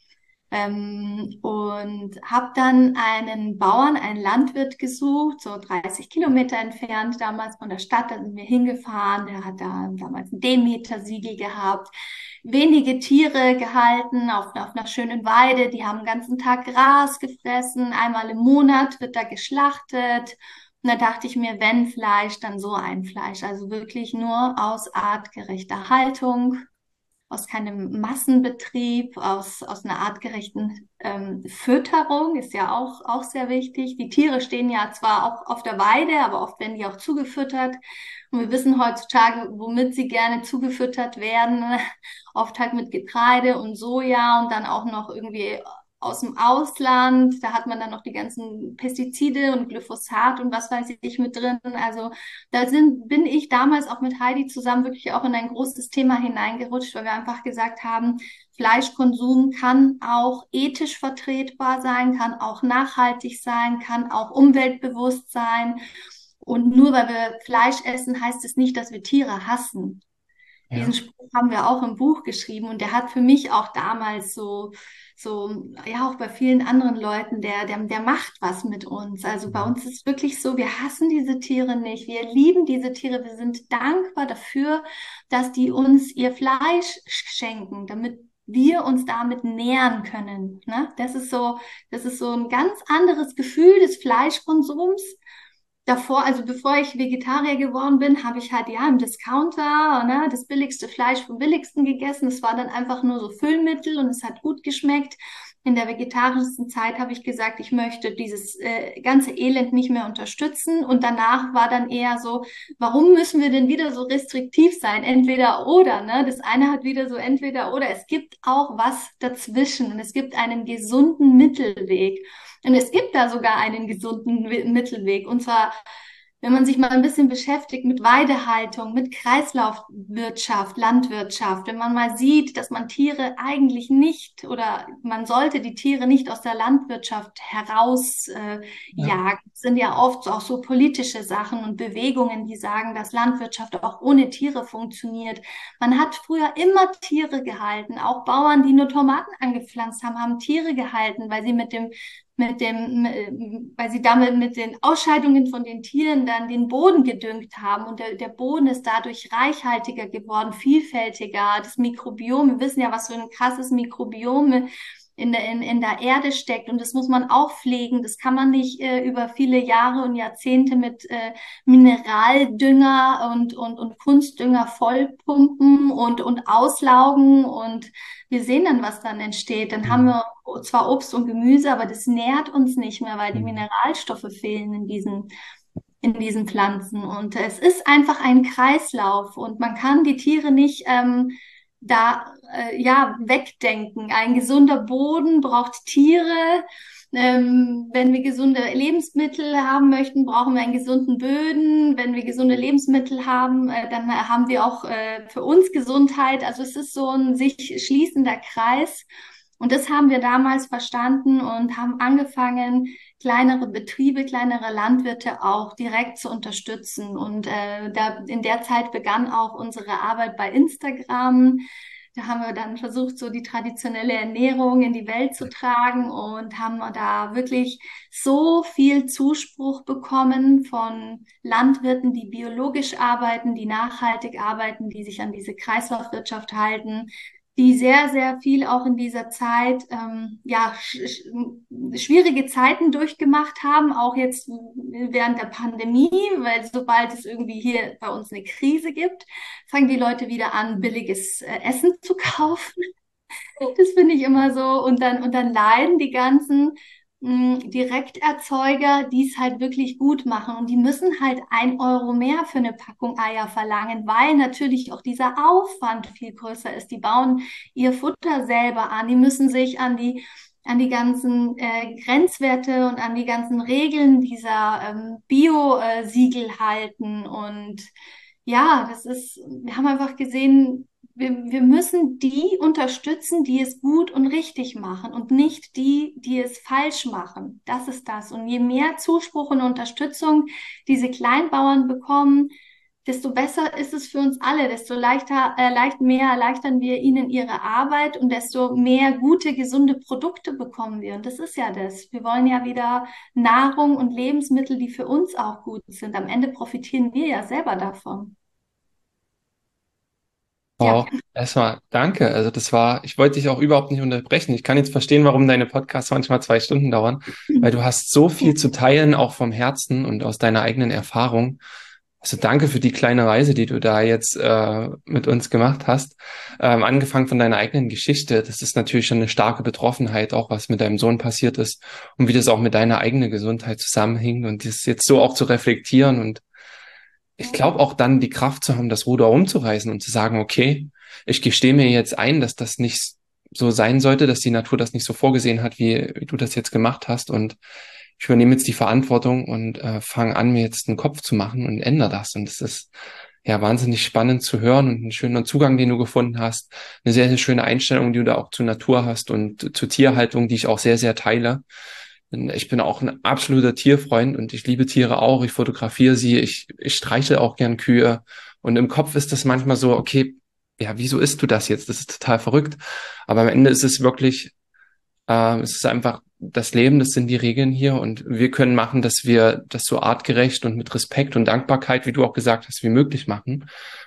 Ähm, und habe dann einen Bauern, einen Landwirt gesucht, so dreißig Kilometer entfernt damals von der Stadt. Da sind wir hingefahren. Der hat da damals ein Demeter-Siegel gehabt, wenige Tiere gehalten auf, auf einer schönen Weide. Die haben den ganzen Tag Gras gefressen. Einmal im Monat wird da geschlachtet. Und da dachte ich mir, wenn Fleisch, dann so ein Fleisch. Also wirklich nur aus artgerechter Haltung, aus keinem Massenbetrieb, aus, aus einer artgerechten ähm, Fütterung, ist ja auch, auch sehr wichtig. Die Tiere stehen ja zwar auch auf der Weide, aber oft werden die auch zugefüttert. Und wir wissen heutzutage, womit sie gerne zugefüttert werden. Oft halt mit Getreide und Soja und dann auch noch irgendwie aus dem Ausland. Da hat man dann noch die ganzen Pestizide und Glyphosat und was weiß ich mit drin. Also da sind, bin ich damals auch mit Heidi zusammen wirklich auch in ein großes Thema hineingerutscht, weil wir einfach gesagt haben, Fleischkonsum kann auch ethisch vertretbar sein, kann auch nachhaltig sein, kann auch umweltbewusst sein. Und nur weil wir Fleisch essen, heißt es nicht, dass wir Tiere hassen. Diesen Ja. Spruch haben wir auch im Buch geschrieben und der hat für mich auch damals so, so, ja, auch bei vielen anderen Leuten, der, der, der macht was mit uns. Also bei uns ist wirklich so, wir hassen diese Tiere nicht. Wir lieben diese Tiere. Wir sind dankbar dafür, dass die uns ihr Fleisch schenken, damit wir uns damit nähren können. Ne? Das ist so, das ist so ein ganz anderes Gefühl des Fleischkonsums. Davor, also bevor ich Vegetarier geworden bin, habe ich halt ja im Discounter, ne, das billigste Fleisch vom billigsten gegessen. Es war dann einfach nur so Füllmittel und es hat gut geschmeckt. In der vegetarischen Zeit habe ich gesagt, ich möchte dieses äh, ganze Elend nicht mehr unterstützen. Und danach war dann eher so, warum müssen wir denn wieder so restriktiv sein? Entweder oder, ne? Das eine hat wieder so entweder oder. Es gibt auch was dazwischen und es gibt einen gesunden Mittelweg. Und es gibt da sogar einen gesunden Mittelweg. Und zwar, wenn man sich mal ein bisschen beschäftigt mit Weidehaltung, mit Kreislaufwirtschaft, Landwirtschaft, wenn man mal sieht, dass man Tiere eigentlich nicht oder man sollte die Tiere nicht aus der Landwirtschaft herausjagen. Äh, Ja. jagen. Das sind ja oft auch so politische Sachen und Bewegungen, die sagen, dass Landwirtschaft auch ohne Tiere funktioniert. Man hat früher immer Tiere gehalten. Auch Bauern, die nur Tomaten angepflanzt haben, haben Tiere gehalten, weil sie mit dem mit dem, weil sie damit mit den Ausscheidungen von den Tieren dann den Boden gedüngt haben und der, der Boden ist dadurch reichhaltiger geworden, vielfältiger. Das Mikrobiom, wir wissen ja, was für ein krasses Mikrobiom in der, in, in der Erde steckt. Und das muss man auch pflegen. Das kann man nicht äh, über viele Jahre und Jahrzehnte mit äh, Mineraldünger und, und, und Kunstdünger vollpumpen und, und auslaugen. Und wir sehen dann, was dann entsteht. Dann haben wir zwar Obst und Gemüse, aber das nährt uns nicht mehr, weil die Mineralstoffe fehlen in diesen in diesen Pflanzen. Und es ist einfach ein Kreislauf und man kann die Tiere nicht ähm, da äh, ja wegdenken. Ein gesunder Boden braucht Tiere. Ähm, wenn wir gesunde Lebensmittel haben möchten, brauchen wir einen gesunden Böden. Wenn wir gesunde Lebensmittel haben, äh, dann haben wir auch äh, für uns Gesundheit. Also es ist so ein sich schließender Kreis. Und das haben wir damals verstanden und haben angefangen, kleinere Betriebe, kleinere Landwirte auch direkt zu unterstützen. Und äh, da in der Zeit begann auch unsere Arbeit bei Instagram. Da haben wir dann versucht, so die traditionelle Ernährung in die Welt zu tragen und haben da wirklich so viel Zuspruch bekommen von Landwirten, die biologisch arbeiten, die nachhaltig arbeiten, die sich an diese Kreislaufwirtschaft halten, die sehr, sehr viel auch in dieser Zeit ähm, ja sch schwierige Zeiten durchgemacht haben, auch jetzt während der Pandemie, weil sobald es irgendwie hier bei uns eine Krise gibt, fangen die Leute wieder an, billiges äh, Essen zu kaufen. Das finde ich immer so. Und dann, und dann leiden die ganzen mh, Direkterzeuger, die es halt wirklich gut machen. Und die müssen halt ein Euro mehr für eine Packung Eier verlangen, weil natürlich auch dieser Aufwand viel größer ist. Die bauen ihr Futter selber an. Die müssen sich an die an die ganzen äh, Grenzwerte und an die ganzen Regeln dieser ähm, Bio-Siegel halten. Und ja, das ist, wir haben einfach gesehen, wir, wir müssen die unterstützen, die es gut und richtig machen und nicht die, die es falsch machen. Das ist das. Und je mehr Zuspruch und Unterstützung diese Kleinbauern bekommen, desto besser ist es für uns alle, desto leichter, äh, leicht mehr erleichtern wir ihnen ihre Arbeit und desto mehr gute, gesunde Produkte bekommen wir. Und das ist ja das. Wir wollen ja wieder Nahrung und Lebensmittel, die für uns auch gut sind. Am Ende profitieren wir ja selber davon. Wow, Ja. erstmal danke. Also das war, ich wollte dich auch überhaupt nicht unterbrechen. Ich kann jetzt verstehen, warum deine Podcasts manchmal zwei Stunden dauern, weil du hast so viel zu teilen, auch vom Herzen und aus deiner eigenen Erfahrung. Also danke für die kleine Reise, die du da jetzt äh, mit uns gemacht hast. Ähm, angefangen von deiner eigenen Geschichte. Das ist natürlich schon eine starke Betroffenheit, auch was mit deinem Sohn passiert ist und wie das auch mit deiner eigenen Gesundheit zusammenhängt und das jetzt so auch zu reflektieren und ich glaube auch dann die Kraft zu haben, das Ruder umzureißen und zu sagen, okay, ich gestehe mir jetzt ein, dass das nicht so sein sollte, dass die Natur das nicht so vorgesehen hat, wie, wie du das jetzt gemacht hast. Und ich übernehme jetzt die Verantwortung und äh, fange an, mir jetzt einen Kopf zu machen und ändere das. Und es ist ja wahnsinnig spannend zu hören und ein schöner Zugang, den du gefunden hast. Eine sehr, sehr schöne Einstellung, die du da auch zur Natur hast und zur Tierhaltung, die ich auch sehr, sehr teile. Ich bin auch ein absoluter Tierfreund und ich liebe Tiere auch. Ich fotografiere sie, ich, ich streichle auch gern Kühe. Und im Kopf ist das manchmal so, okay, ja, wieso isst du das jetzt? Das ist total verrückt. Aber am Ende ist es wirklich, äh, es ist einfach das Leben, das sind die Regeln hier. Und wir können machen, dass wir das so artgerecht und mit Respekt und Dankbarkeit, wie du auch gesagt hast, wie möglich machen.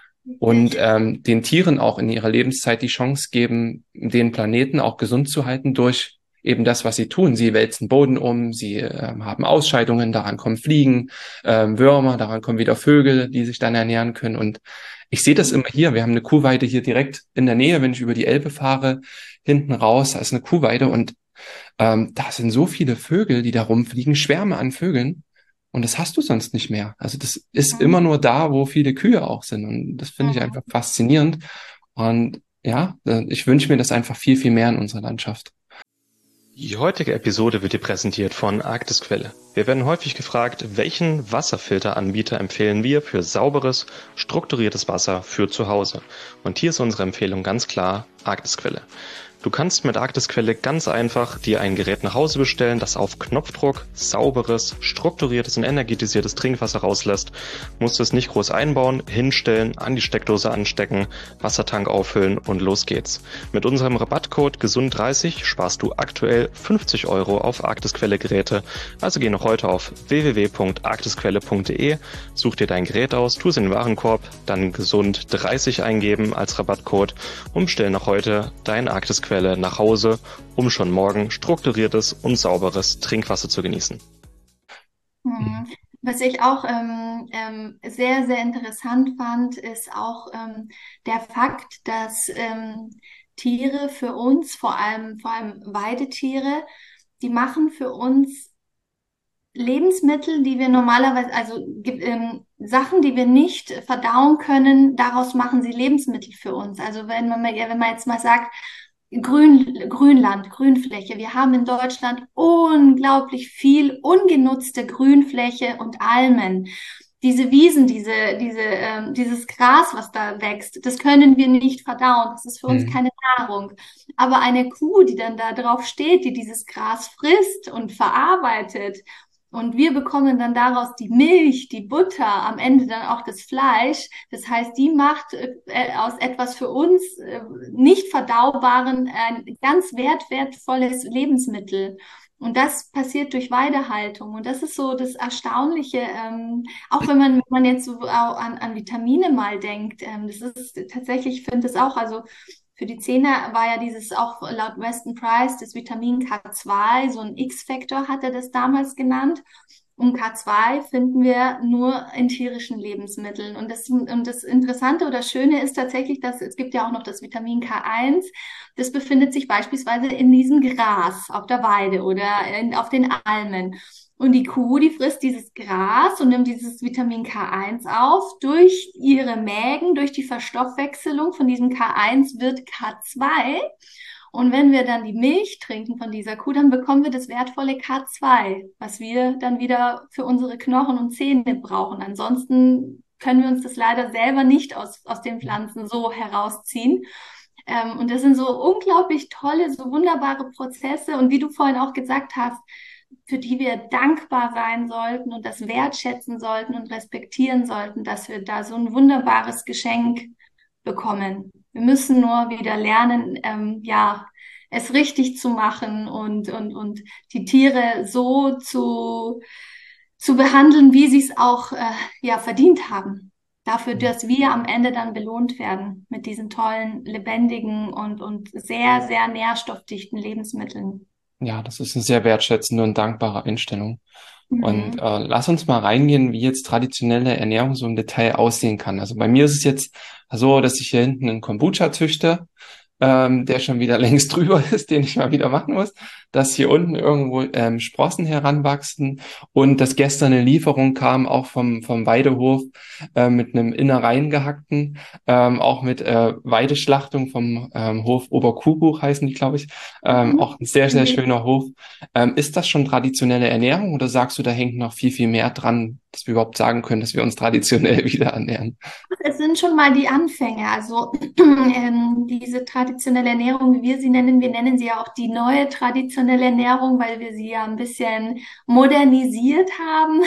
Und ähm, den Tieren auch in ihrer Lebenszeit die Chance geben, den Planeten auch gesund zu halten durch eben das, was sie tun. Sie wälzen Boden um, sie äh, haben Ausscheidungen, daran kommen Fliegen, äh, Würmer, daran kommen wieder Vögel, die sich dann ernähren können. Und ich sehe das immer hier. Wir haben eine Kuhweide hier direkt in der Nähe, wenn ich über die Elbe fahre, hinten raus, da ist eine Kuhweide und ähm, da sind so viele Vögel, die da rumfliegen, Schwärme an Vögeln. Und das hast du sonst nicht mehr. Also das ist mhm. immer nur da, wo viele Kühe auch sind. Und das finde ich mhm. einfach faszinierend. Und ja, ich wünsche mir das einfach viel, viel mehr in unserer Landschaft. Die heutige Episode wird dir präsentiert von Arktisquelle. Wir werden häufig gefragt, welchen Wasserfilteranbieter empfehlen wir für sauberes, strukturiertes Wasser für zu Hause. Und hier ist unsere Empfehlung ganz klar Arktisquelle. Du kannst mit Arktisquelle ganz einfach dir ein Gerät nach Hause bestellen, das auf Knopfdruck sauberes, strukturiertes und energetisiertes Trinkwasser rauslässt. Musst es nicht groß einbauen, hinstellen, an die Steckdose anstecken, Wassertank auffüllen und los geht's. Mit unserem Rabattcode gesund dreißig sparst du aktuell fünfzig Euro auf Arktisquelle Geräte. Also geh noch heute auf w w w punkt arktisquelle punkt d e, such dir dein Gerät aus, tu es in den Warenkorb, dann gesund dreißig eingeben als Rabattcode und bestell noch heute dein Arktisquelle Quelle nach Hause, um schon morgen strukturiertes und sauberes Trinkwasser zu genießen. Mhm. Was ich auch ähm, ähm, sehr, sehr interessant fand, ist auch ähm, der Fakt, dass ähm, Tiere für uns, vor allem, vor allem Weidetiere, die machen für uns Lebensmittel, die wir normalerweise, also gibt, ähm, Sachen, die wir nicht verdauen können, daraus machen sie Lebensmittel für uns. Also wenn man, mal- ja, wenn man jetzt mal sagt, Grün, Grünland, Grünfläche. Wir haben in Deutschland unglaublich viel ungenutzte Grünfläche und Almen. Diese Wiesen, diese, diese, ähm, dieses Gras, was da wächst, das können wir nicht verdauen. Das ist für uns Mhm. keine Nahrung. Aber eine Kuh, die dann da drauf steht, die dieses Gras frisst und verarbeitet, und wir bekommen dann daraus die Milch, die Butter, am Ende dann auch das Fleisch. Das heißt, die macht äh, aus etwas für uns äh, nicht verdaubaren ein ganz wert, wertvolles Lebensmittel. Und das passiert durch Weidehaltung. Und das ist so das Erstaunliche, ähm, auch wenn man, wenn man jetzt so an, an Vitamine mal denkt. Ähm, das ist tatsächlich, ich finde das auch, also für die Zähne war ja dieses auch laut Weston Price, das Vitamin K zwei, so ein X-Faktor hat er das damals genannt. Und K zwei finden wir nur in tierischen Lebensmitteln. Und das, und das Interessante oder Schöne ist tatsächlich, dass es gibt ja auch noch das Vitamin K eins. Das befindet sich beispielsweise in diesem Gras auf der Weide oder in, auf den Almen. Und die Kuh, die frisst dieses Gras und nimmt dieses Vitamin K eins auf. Durch ihre Mägen, durch die Verstoffwechselung von diesem K eins wird K zwei. Und wenn wir dann die Milch trinken von dieser Kuh, dann bekommen wir das wertvolle K zwei, was wir dann wieder für unsere Knochen und Zähne brauchen. Ansonsten können wir uns das leider selber nicht aus, aus den Pflanzen so herausziehen. Ähm, und das sind so unglaublich tolle, so wunderbare Prozesse. Und wie du vorhin auch gesagt hast, für die wir dankbar sein sollten und das wertschätzen sollten und respektieren sollten, dass wir da so ein wunderbares Geschenk bekommen. Wir müssen nur wieder lernen, ähm, ja, es richtig zu machen und, und, und die Tiere so zu, zu behandeln, wie sie es auch, äh, ja, verdient haben. Dafür, dass wir am Ende dann belohnt werden mit diesen tollen, lebendigen und, und sehr, sehr nährstoffdichten Lebensmitteln. Ja, das ist eine sehr wertschätzende und dankbare Einstellung. Und Mhm. äh, lass uns mal reingehen, wie jetzt traditionelle Ernährung so im Detail aussehen kann. Also bei mir ist es jetzt so, dass ich hier hinten einen Kombucha züchte, ähm, der schon wieder längst drüber ist, den ich mal wieder machen muss, dass hier unten irgendwo ähm, Sprossen heranwachsen und dass gestern eine Lieferung kam, auch vom, vom Weidehof, äh, mit einem Innereien gehackten, ähm, auch mit äh, Weideschlachtung vom ähm, Hof Oberkuhbuch heißen die, glaube ich. Ähm, Mhm. auch ein sehr, sehr schöner Hof. Ähm, ist das schon traditionelle Ernährung oder sagst du, da hängt noch viel, viel mehr dran, dass wir überhaupt sagen können, dass wir uns traditionell wieder ernähren? Es sind schon mal die Anfänge, also ähm, diese traditionelle Ernährung, wie wir sie nennen, wir nennen sie ja auch die neue traditionelle Ernährung, weil wir sie ja ein bisschen modernisiert haben.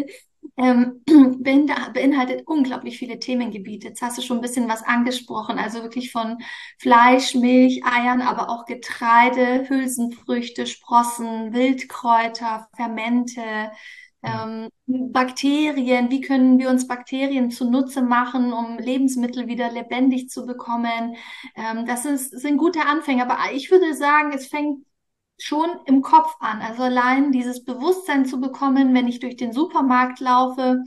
ähm, behin- beinhaltet unglaublich viele Themengebiete. Jetzt hast du schon ein bisschen was angesprochen, also wirklich von Fleisch, Milch, Eiern, aber auch Getreide, Hülsenfrüchte, Sprossen, Wildkräuter, Fermente. Ähm, Bakterien, wie können wir uns Bakterien zunutze machen, um Lebensmittel wieder lebendig zu bekommen? Ähm, das ist, sind gute Anfänge, aber ich würde sagen, es fängt schon im Kopf an. Also allein dieses Bewusstsein zu bekommen, wenn ich durch den Supermarkt laufe,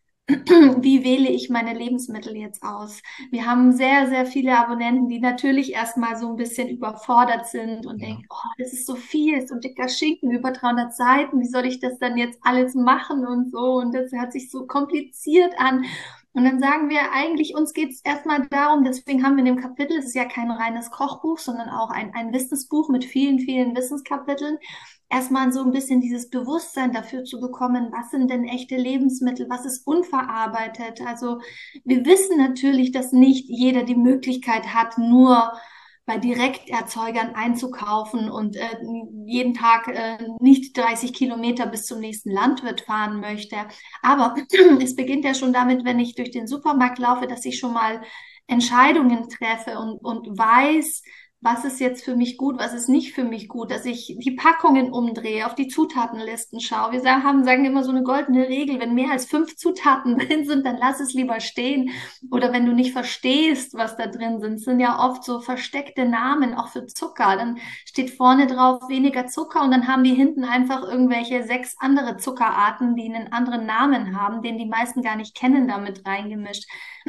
wie wähle ich meine Lebensmittel jetzt aus? Wir haben sehr, sehr viele Abonnenten, die natürlich erstmal so ein bisschen überfordert sind und Ja. denken, oh, das ist so viel, so ein dicker Schinken, über dreihundert Seiten, wie soll ich das dann jetzt alles machen und so? Und das hört sich so kompliziert an. Und dann sagen wir eigentlich, uns geht es erstmal darum, deswegen haben wir in dem Kapitel, es ist ja kein reines Kochbuch, sondern auch ein, ein Wissensbuch mit vielen, vielen Wissenskapiteln, erstmal so ein bisschen dieses Bewusstsein dafür zu bekommen, was sind denn echte Lebensmittel, was ist unverarbeitet. Also wir wissen natürlich, dass nicht jeder die Möglichkeit hat, nur bei Direkterzeugern einzukaufen und äh, jeden Tag äh, nicht dreißig Kilometer bis zum nächsten Landwirt fahren möchte. Aber es beginnt ja schon damit, wenn ich durch den Supermarkt laufe, dass ich schon mal Entscheidungen treffe und, und weiß, was ist jetzt für mich gut, was ist nicht für mich gut, dass ich die Packungen umdrehe, auf die Zutatenlisten schaue. Wir sagen, haben, sagen immer so eine goldene Regel, wenn mehr als fünf Zutaten drin sind, dann lass es lieber stehen. Oder wenn du nicht verstehst, was da drin sind, es sind ja oft so versteckte Namen, auch für Zucker. Dann steht vorne drauf weniger Zucker und dann haben die hinten einfach irgendwelche sechs andere Zuckerarten, die einen anderen Namen haben, den die meisten gar nicht kennen, damit reingemischt.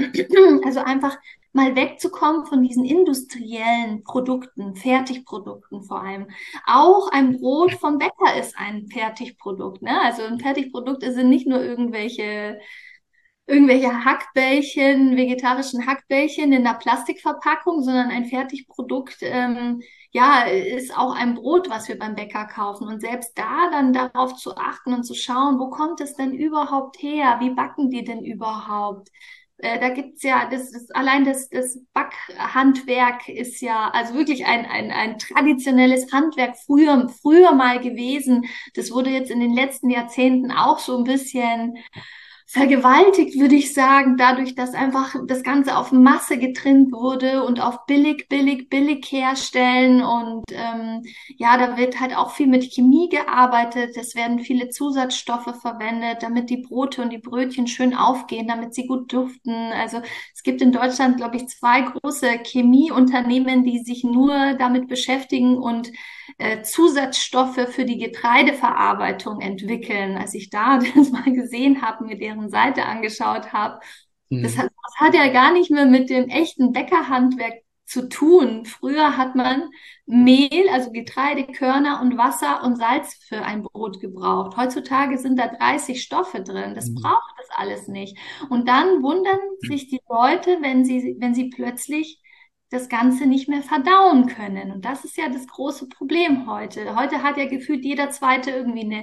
Also einfach mal wegzukommen von diesen industriellen Produkten, Fertigprodukten vor allem. Auch ein Brot vom Bäcker ist ein Fertigprodukt, ne? Also ein Fertigprodukt sind nicht nur irgendwelche irgendwelche Hackbällchen, vegetarischen Hackbällchen in einer Plastikverpackung, sondern ein Fertigprodukt, ähm, ja, ist auch ein Brot, was wir beim Bäcker kaufen. Und selbst da dann darauf zu achten und zu schauen, wo kommt es denn überhaupt her? Wie backen die denn überhaupt? Äh, da gibt's ja, das ist allein das, das Backhandwerk ist ja also wirklich ein, ein, ein traditionelles Handwerk früher, früher mal gewesen. Das wurde jetzt in den letzten Jahrzehnten auch so ein bisschen vergewaltigt, würde ich sagen, dadurch, dass einfach das Ganze auf Masse getrimmt wurde und auf billig, billig, billig herstellen. Und ähm, ja, da wird halt auch viel mit Chemie gearbeitet. Es werden viele Zusatzstoffe verwendet, damit die Brote und die Brötchen schön aufgehen, damit sie gut duften. Also es gibt in Deutschland, glaube ich, zwei große Chemieunternehmen, die sich nur damit beschäftigen und äh, Zusatzstoffe für die Getreideverarbeitung entwickeln. Als ich da das mal gesehen habe, mir deren Seite angeschaut habe, das Hm. hat, das hat ja gar nicht mehr mit dem echten Bäckerhandwerk zu tun. Früher hat man Mehl, also Getreide, Körner und Wasser und Salz für ein Brot gebraucht. Heutzutage sind da dreißig Stoffe drin. Das Hm. braucht das alles nicht. Und dann wundern sich die Leute, wenn sie, wenn sie plötzlich das Ganze nicht mehr verdauen können. Und das ist ja das große Problem heute. Heute hat ja gefühlt jeder Zweite irgendwie eine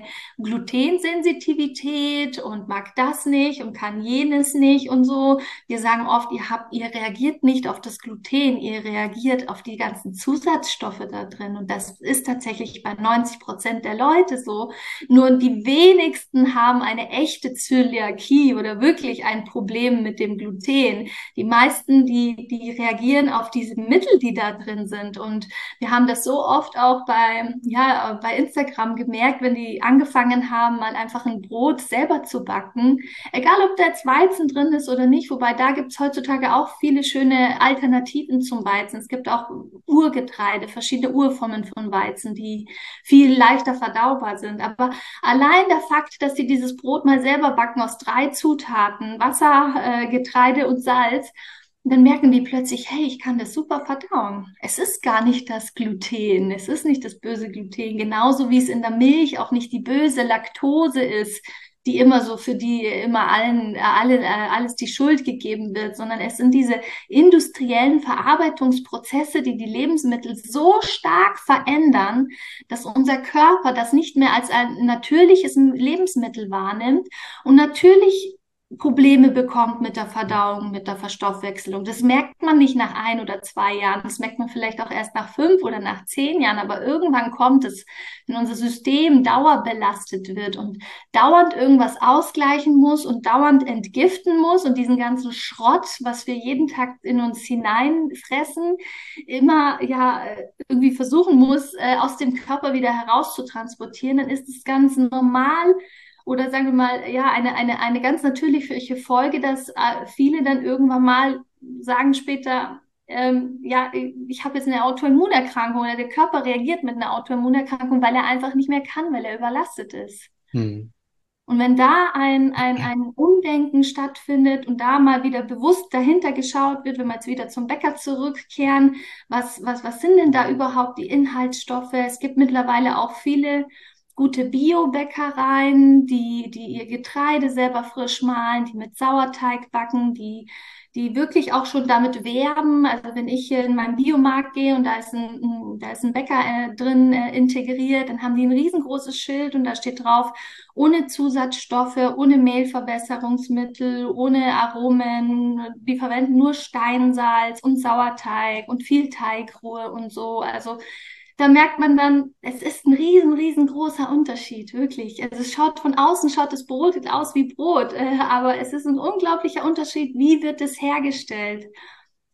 Glutensensitivität und mag das nicht und kann jenes nicht und so. Wir sagen oft, ihr habt, ihr reagiert nicht auf das Gluten, ihr reagiert auf die ganzen Zusatzstoffe da drin. Und das ist tatsächlich bei neunzig Prozent der Leute so. Nur die wenigsten haben eine echte Zöliakie oder wirklich ein Problem mit dem Gluten. Die meisten, die, die reagieren auf diese Mittel, die da drin sind. Und wir haben das so oft auch bei, ja, bei Instagram gemerkt, wenn die angefangen haben, mal einfach ein Brot selber zu backen. Egal, ob da jetzt Weizen drin ist oder nicht, wobei da gibt's heutzutage auch viele schöne Alternativen zum Weizen. Es gibt auch Urgetreide, verschiedene Urformen von Weizen, die viel leichter verdaubar sind. Aber allein der Fakt, dass sie dieses Brot mal selber backen aus drei Zutaten, Wasser, äh, Getreide und Salz, dann merken die plötzlich, hey, ich kann das super verdauen. Es ist gar nicht das Gluten, es ist nicht das böse Gluten, genauso wie es in der Milch auch nicht die böse Laktose ist, die immer so für die immer allen äh, alle äh, alles die Schuld gegeben wird, sondern es sind diese industriellen Verarbeitungsprozesse, die die Lebensmittel so stark verändern, dass unser Körper das nicht mehr als ein natürliches Lebensmittel wahrnimmt und natürlich Probleme bekommt mit der Verdauung, mit der Verstoffwechselung. Das merkt man nicht nach ein oder zwei Jahren. Das merkt man vielleicht auch erst nach fünf oder nach zehn Jahren. Aber irgendwann kommt es, wenn unser System dauerbelastet wird und dauernd irgendwas ausgleichen muss und dauernd entgiften muss und diesen ganzen Schrott, was wir jeden Tag in uns hineinfressen, immer ja irgendwie versuchen muss, äh, aus dem Körper wieder herauszutransportieren, dann ist es ganz normal, oder sagen wir mal, ja, eine, eine, eine ganz natürliche Folge, dass äh, viele dann irgendwann mal sagen später, ähm, ja, ich habe jetzt eine Autoimmunerkrankung oder der Körper reagiert mit einer Autoimmunerkrankung, weil er einfach nicht mehr kann, weil er überlastet ist. Hm. Und wenn da ein, ein, ein Umdenken stattfindet und da mal wieder bewusst dahinter geschaut wird, wenn wir jetzt wieder zum Bäcker zurückkehren, was, was, was sind denn da überhaupt die Inhaltsstoffe? Es gibt mittlerweile auch viele gute Bio-Bäckereien, die, die ihr Getreide selber frisch mahlen, die mit Sauerteig backen, die, die wirklich auch schon damit werben. Also wenn ich hier in meinen Biomarkt gehe und da ist ein, ein da ist ein Bäcker äh, drin äh, integriert, dann haben die ein riesengroßes Schild und da steht drauf, ohne Zusatzstoffe, ohne Mehlverbesserungsmittel, ohne Aromen. Die verwenden nur Steinsalz und Sauerteig und viel Teigruhe und so. Also da merkt man dann, es ist ein riesen, riesengroßer Unterschied, wirklich. Also es schaut von außen, schaut das Brot aus wie Brot, äh, aber es ist ein unglaublicher Unterschied, wie wird es hergestellt.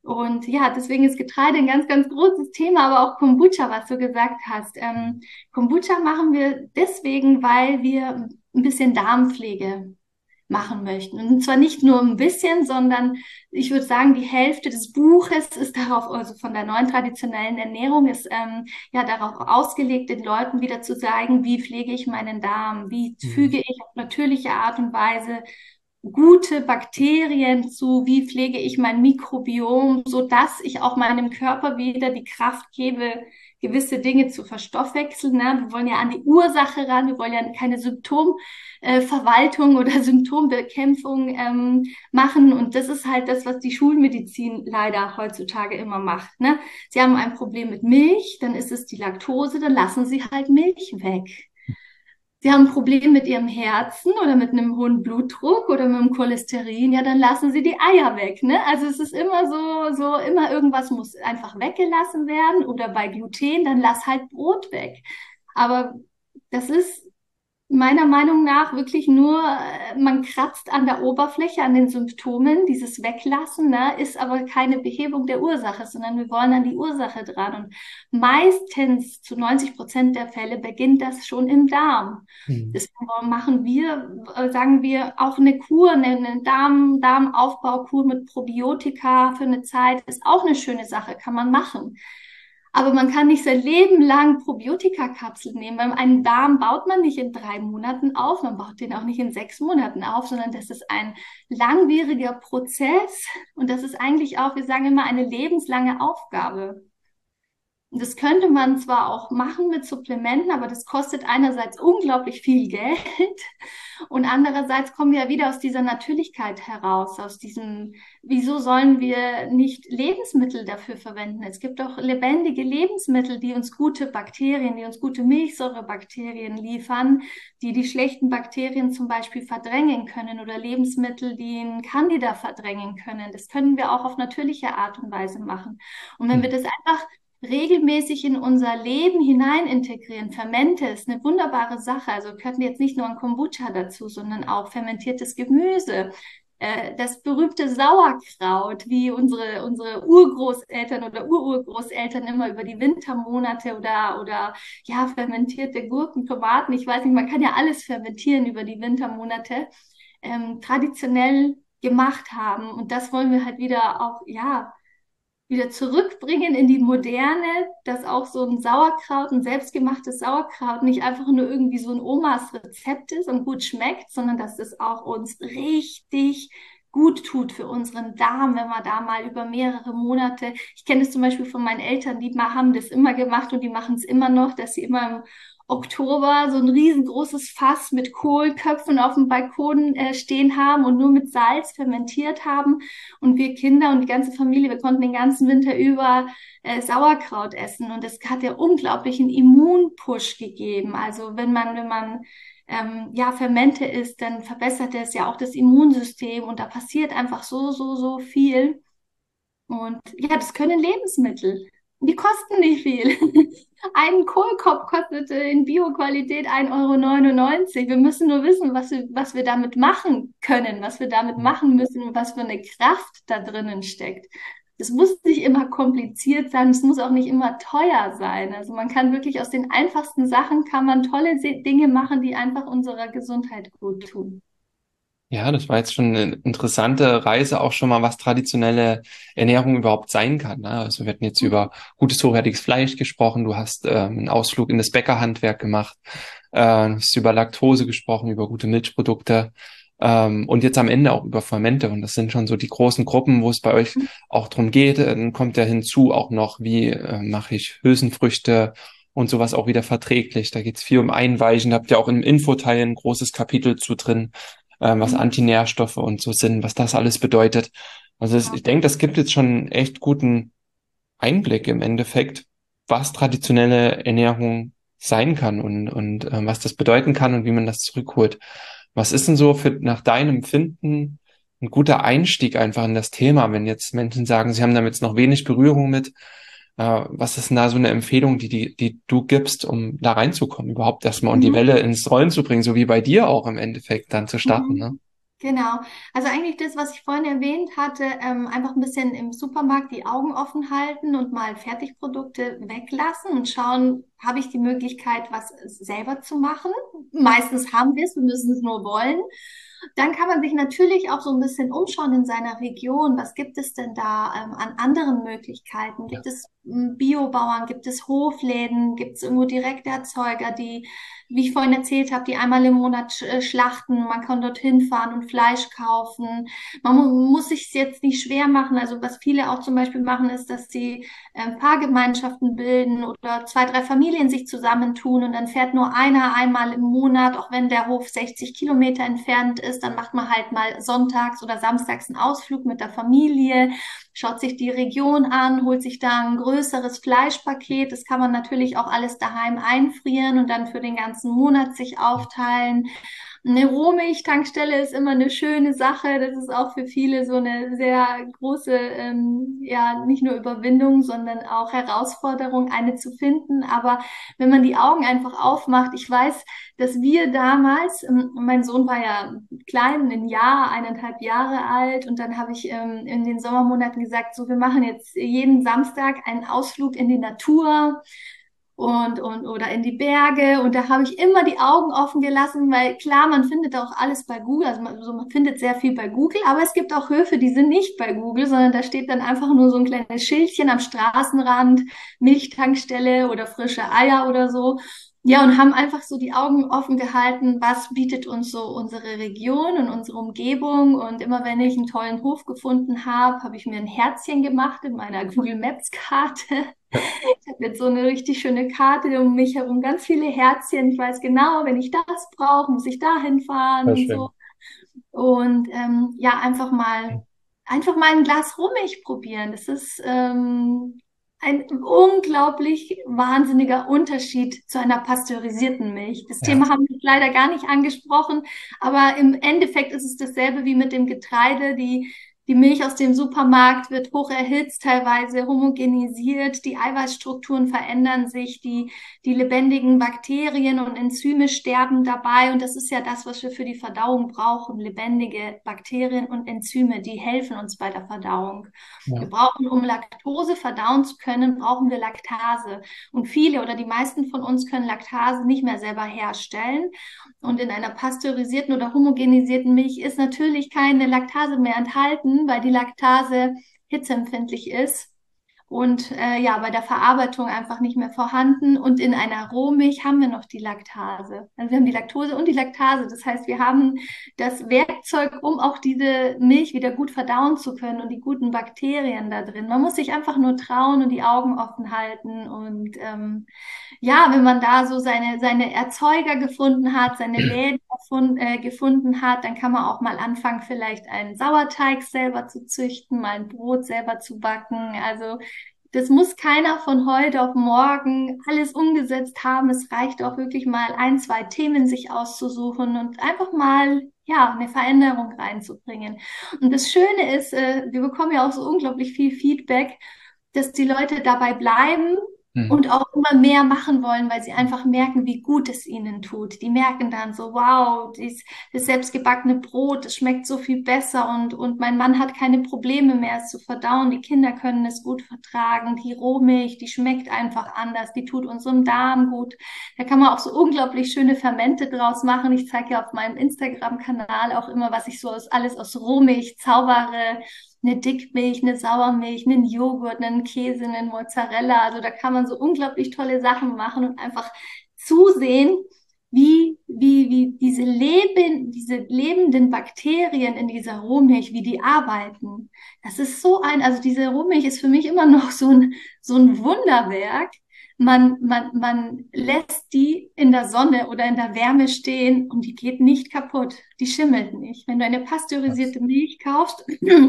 Und ja, deswegen ist Getreide ein ganz, ganz großes Thema, aber auch Kombucha, was du gesagt hast. Ähm, Kombucha machen wir deswegen, weil wir ein bisschen Darmpflege machen möchten. Und zwar nicht nur ein bisschen, sondern ich würde sagen, die Hälfte des Buches ist darauf, also von der neuen traditionellen Ernährung, ist ähm, ja darauf ausgelegt, den Leuten wieder zu zeigen, wie pflege ich meinen Darm, wie Mhm. füge ich auf natürliche Art und Weise gute Bakterien zu, wie pflege ich mein Mikrobiom, so dass ich auch meinem Körper wieder die Kraft gebe, gewisse Dinge zu verstoffwechseln. Ne? Wir wollen ja an die Ursache ran, wir wollen ja keine Symptomverwaltung äh, oder Symptombekämpfung ähm, machen. Und das ist halt das, was die Schulmedizin leider heutzutage immer macht. Ne? Sie haben ein Problem mit Milch, dann ist es die Laktose, dann lassen Sie halt Milch weg. Sie haben ein Problem mit Ihrem Herzen oder mit einem hohen Blutdruck oder mit dem Cholesterin, ja, dann lassen Sie die Eier weg, ne? Also es ist immer so, so, immer irgendwas muss einfach weggelassen werden oder bei Gluten, dann lass halt Brot weg. Aber das ist meiner Meinung nach wirklich nur, äh, man kratzt an der Oberfläche, an den Symptomen, dieses Weglassen, ne, ist aber keine Behebung der Ursache, sondern wir wollen an die Ursache dran. Und meistens zu neunzig Prozent der Fälle beginnt das schon im Darm. Mhm. Deswegen machen wir, äh, sagen wir, auch eine Kur, eine, eine Darm, Darmaufbaukur mit Probiotika für eine Zeit ist auch eine schöne Sache, kann man machen. Aber man kann nicht sein Leben lang Probiotika-Kapseln nehmen, weil einen Darm baut man nicht in drei Monaten auf, man baut den auch nicht in sechs Monaten auf, sondern das ist ein langwieriger Prozess und das ist eigentlich auch, wir sagen immer, eine lebenslange Aufgabe. Und das könnte man zwar auch machen mit Supplementen, aber das kostet einerseits unglaublich viel Geld und andererseits kommen wir ja wieder aus dieser Natürlichkeit heraus, aus diesem, wieso sollen wir nicht Lebensmittel dafür verwenden? Es gibt auch lebendige Lebensmittel, die uns gute Bakterien, die uns gute Milchsäurebakterien liefern, die die schlechten Bakterien zum Beispiel verdrängen können oder Lebensmittel, die einen Candida verdrängen können. Das können wir auch auf natürliche Art und Weise machen. Und wenn wir Mhm. das einfach regelmäßig in unser Leben hinein integrieren. Fermente ist eine wunderbare Sache. Also gehört jetzt nicht nur ein Kombucha dazu, sondern auch fermentiertes Gemüse. Äh, Das berühmte Sauerkraut, wie unsere, unsere Urgroßeltern oder Ururgroßeltern immer über die Wintermonate oder, oder ja, fermentierte Gurken, Tomaten, ich weiß nicht, man kann ja alles fermentieren über die Wintermonate, ähm, traditionell gemacht haben. Und das wollen wir halt wieder auch, ja, wieder zurückbringen in die Moderne, dass auch so ein Sauerkraut, ein selbstgemachtes Sauerkraut nicht einfach nur irgendwie so ein Omas Rezept ist und gut schmeckt, sondern dass es auch uns richtig gut tut für unseren Darm, wenn man da mal über mehrere Monate, ich kenne es zum Beispiel von meinen Eltern, die haben das immer gemacht und die machen es immer noch, dass sie immer im Oktober so ein riesengroßes Fass mit Kohlköpfen auf dem Balkon äh, stehen haben und nur mit Salz fermentiert haben. Und wir Kinder und die ganze Familie, wir konnten den ganzen Winter über äh, Sauerkraut essen. Und das hat ja unglaublichen Immunpush gegeben. Also wenn man, wenn man ähm, ja Fermente isst, dann verbessert es ja auch das Immunsystem und da passiert einfach so, so, so viel. Und ja, das können Lebensmittel. Die kosten nicht viel. Ein Kohlkopf kostete in Bio-Qualität ein Euro neunundneunzig. Wir müssen nur wissen, was wir, was wir damit machen können, was wir damit machen müssen und was für eine Kraft da drinnen steckt. Es muss nicht immer kompliziert sein, es muss auch nicht immer teuer sein. Also man kann wirklich aus den einfachsten Sachen kann man tolle Se- Dinge machen, die einfach unserer Gesundheit gut tun. Ja, das war jetzt schon eine interessante Reise, auch schon mal, was traditionelle Ernährung überhaupt sein kann. Ne? Also wir hatten jetzt über gutes, hochwertiges Fleisch gesprochen, du hast ähm, einen Ausflug in das Bäckerhandwerk gemacht, äh, du hast über Laktose gesprochen, über gute Milchprodukte ähm, und jetzt am Ende auch über Fermente. Und das sind schon so die großen Gruppen, wo es bei euch auch drum geht. Dann kommt ja hinzu auch noch, wie äh, mache ich Hülsenfrüchte und sowas auch wieder verträglich. Da geht es viel um Einweichen, da habt ihr auch im Infoteil ein großes Kapitel zu drin, ähm, was Antinährstoffe und so sind, was das alles bedeutet. Also es, ich denke, das gibt jetzt schon einen echt guten Einblick im Endeffekt, was traditionelle Ernährung sein kann und, und ähm, was das bedeuten kann und wie man das zurückholt. Was ist denn so für nach deinem Empfinden ein guter Einstieg einfach in das Thema, wenn jetzt Menschen sagen, sie haben damit jetzt noch wenig Berührung mit, äh, was ist denn da so eine Empfehlung, die, die, die du gibst, um da reinzukommen, überhaupt erstmal und die Mhm. Welle ins Rollen zu bringen, so wie bei dir auch im Endeffekt dann zu starten, Mhm. ne? Genau. Also eigentlich das, was ich vorhin erwähnt hatte, ähm, einfach ein bisschen im Supermarkt die Augen offen halten und mal Fertigprodukte weglassen und schauen, habe ich die Möglichkeit, was selber zu machen? Meistens haben wir es, wir müssen es nur wollen. Dann kann man sich natürlich auch so ein bisschen umschauen in seiner Region. Was gibt es denn da ähm, an anderen Möglichkeiten? Ja, Gibt es ähm, Biobauern? Gibt es Hofläden? Gibt es irgendwo Direkterzeuger, die, wie ich vorhin erzählt habe, die einmal im Monat sch äh, schlachten? Man kann dorthin fahren und Fleisch kaufen. Man mu muss sich jetzt nicht schwer machen. Also was viele auch zum Beispiel machen, ist, dass sie ähm, Fahrgemeinschaften bilden oder zwei, drei Familien sich zusammentun und dann fährt nur einer einmal im Monat, auch wenn der Hof sechzig Kilometer entfernt ist, dann macht man halt mal sonntags oder samstags einen Ausflug mit der Familie, schaut sich die Region an, holt sich da ein größeres Fleischpaket. Das kann man natürlich auch alles daheim einfrieren und dann für den ganzen Monat sich aufteilen. Eine Rohmilch-Tankstelle ist immer eine schöne Sache. Das ist auch für viele so eine sehr große, ähm, ja, nicht nur Überwindung, sondern auch Herausforderung, eine zu finden. Aber wenn man die Augen einfach aufmacht, ich weiß, dass wir damals, ähm, mein Sohn war ja klein, ein Jahr, eineinhalb Jahre alt, und dann habe ich ähm, in den Sommermonaten gesagt, so, wir machen jetzt jeden Samstag einen Ausflug in die Natur und, und oder in die Berge. Und da habe ich immer die Augen offen gelassen, weil klar, man findet auch alles bei Google, also man, also man findet sehr viel bei Google, aber es gibt auch Höfe, die sind nicht bei Google, sondern da steht dann einfach nur so ein kleines Schildchen am Straßenrand, Milchtankstelle oder frische Eier oder so. Ja, und haben einfach so die Augen offen gehalten, was bietet uns so unsere Region und unsere Umgebung. Und immer wenn ich einen tollen Hof gefunden habe, habe ich mir ein Herzchen gemacht in meiner Google Maps Karte. ja, Ich habe jetzt so eine richtig schöne Karte um mich herum, ganz viele Herzchen. Ich weiß genau, wenn ich das brauche, muss ich dahin fahren sehr und so. schön. Und ähm, ja, einfach mal, einfach mal ein Glas Rohmilch probieren. Das ist ähm, ein unglaublich wahnsinniger Unterschied zu einer pasteurisierten Milch. Das Ja, Thema haben wir leider gar nicht angesprochen, aber im Endeffekt ist es dasselbe wie mit dem Getreide. Die die Milch aus dem Supermarkt wird hoch erhitzt, teilweise homogenisiert, die Eiweißstrukturen verändern sich, die, die lebendigen Bakterien und Enzyme sterben dabei. Und das ist ja das, was wir für die Verdauung brauchen. Lebendige Bakterien und Enzyme, die helfen uns bei der Verdauung. Wir ja, brauchen, um Laktose verdauen zu können, brauchen wir Laktase. Und viele oder die meisten von uns können Laktase nicht mehr selber herstellen. Und in einer pasteurisierten oder homogenisierten Milch ist natürlich keine Laktase mehr enthalten, weil die Laktase hitzeempfindlich ist und äh, ja, bei der Verarbeitung einfach nicht mehr vorhanden. Und in einer Rohmilch haben wir noch die Laktase. Also wir haben die Laktose und die Laktase. Das heißt, wir haben das Werkzeug, um auch diese Milch wieder gut verdauen zu können und die guten Bakterien da drin. Man muss sich einfach nur trauen und die Augen offen halten. Und ähm, ja, wenn man da so seine, seine Erzeuger gefunden hat, seine Läden gefun äh, gefunden hat, dann kann man auch mal anfangen, vielleicht einen Sauerteig selber zu züchten, mal ein Brot selber zu backen. Also das muss keiner von heute auf morgen alles umgesetzt haben. Es reicht auch wirklich mal ein, zwei Themen sich auszusuchen und einfach mal, ja, eine Veränderung reinzubringen. Und das Schöne ist, äh, wir bekommen ja auch so unglaublich viel Feedback, dass die Leute dabei bleiben hm, und auch immer mehr machen wollen, weil sie einfach merken, wie gut es ihnen tut. Die merken dann so, wow, dies, das selbstgebackene Brot, das schmeckt so viel besser, und, und mein Mann hat keine Probleme mehr, es zu verdauen. Die Kinder können es gut vertragen. Die Rohmilch, die schmeckt einfach anders. Die tut unserem Darm gut. Da kann man auch so unglaublich schöne Fermente draus machen. Ich zeige ja auf meinem Instagram-Kanal auch immer, was ich so aus, alles aus Rohmilch zaubere. Eine Dickmilch, eine Sauermilch, einen Joghurt, einen Käse, einen Mozzarella. Also da kann man so unglaublich tolle Sachen machen und einfach zusehen, wie, wie, wie diese Leben, diese lebenden Bakterien in dieser Rohmilch, wie die arbeiten. Das ist so ein, also diese Rohmilch ist für mich immer noch so ein, so ein Wunderwerk. Man, man, man lässt die in der Sonne oder in der Wärme stehen und die geht nicht kaputt. Die schimmelt nicht. Wenn du eine krass. pasteurisierte Milch kaufst,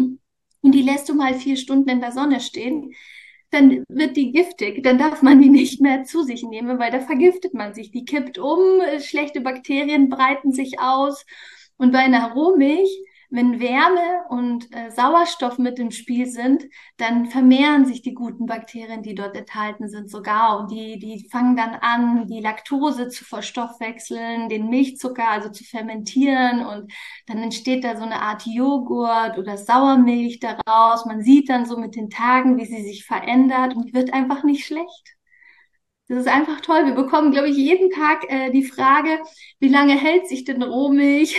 und die lässt du mal vier Stunden in der Sonne stehen, dann wird die giftig, dann darf man die nicht mehr zu sich nehmen, weil da vergiftet man sich. Die kippt um, schlechte Bakterien breiten sich aus. Und bei einer Rohmilch wenn Wärme und äh, Sauerstoff mit im Spiel sind, dann vermehren sich die guten Bakterien, die dort enthalten sind, sogar. Und die, die fangen dann an, die Laktose zu verstoffwechseln, den Milchzucker also zu fermentieren. Und dann entsteht da so eine Art Joghurt oder Sauermilch daraus. Man sieht dann so mit den Tagen, wie sie sich verändert und die wird einfach nicht schlecht. Das ist einfach toll. Wir bekommen, glaube ich, jeden Tag äh, die Frage, wie lange hält sich denn Rohmilch?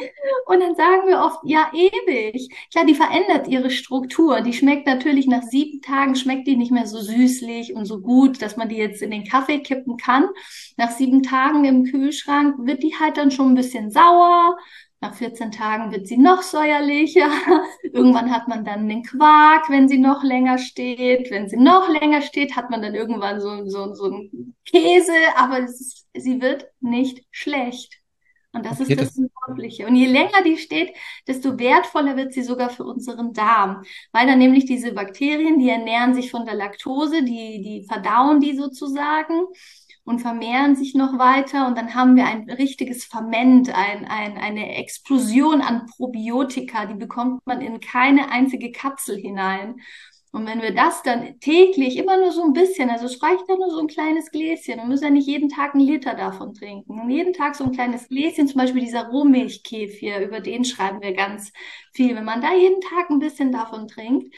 Und dann sagen wir oft, ja, ewig. Klar, die verändert ihre Struktur. Die schmeckt natürlich nach sieben Tagen, schmeckt die nicht mehr so süßlich und so gut, dass man die jetzt in den Kaffee kippen kann. Nach sieben Tagen im Kühlschrank wird die halt dann schon ein bisschen sauer. Nach vierzehn Tagen wird sie noch säuerlicher. Irgendwann hat man dann den Quark, wenn sie noch länger steht. Wenn sie noch länger steht, hat man dann irgendwann so, so, so einen Käse. Aber es ist, sie wird nicht schlecht. Und das Okay, ist das, das Unglaubliche. Und je länger die steht, desto wertvoller wird sie sogar für unseren Darm. Weil dann nämlich diese Bakterien, die ernähren sich von der Laktose, die, die verdauen die sozusagen und vermehren sich noch weiter. Und dann haben wir ein richtiges Ferment, ein, ein, eine Explosion an Probiotika. Die bekommt man in keine einzige Kapsel hinein. Und wenn wir das dann täglich immer nur so ein bisschen, also es reicht ja nur so ein kleines Gläschen, wir müssen ja nicht jeden Tag einen Liter davon trinken. Und jeden Tag so ein kleines Gläschen, zum Beispiel dieser Rohmilchkefir, über den schreiben wir ganz viel. Wenn man da jeden Tag ein bisschen davon trinkt,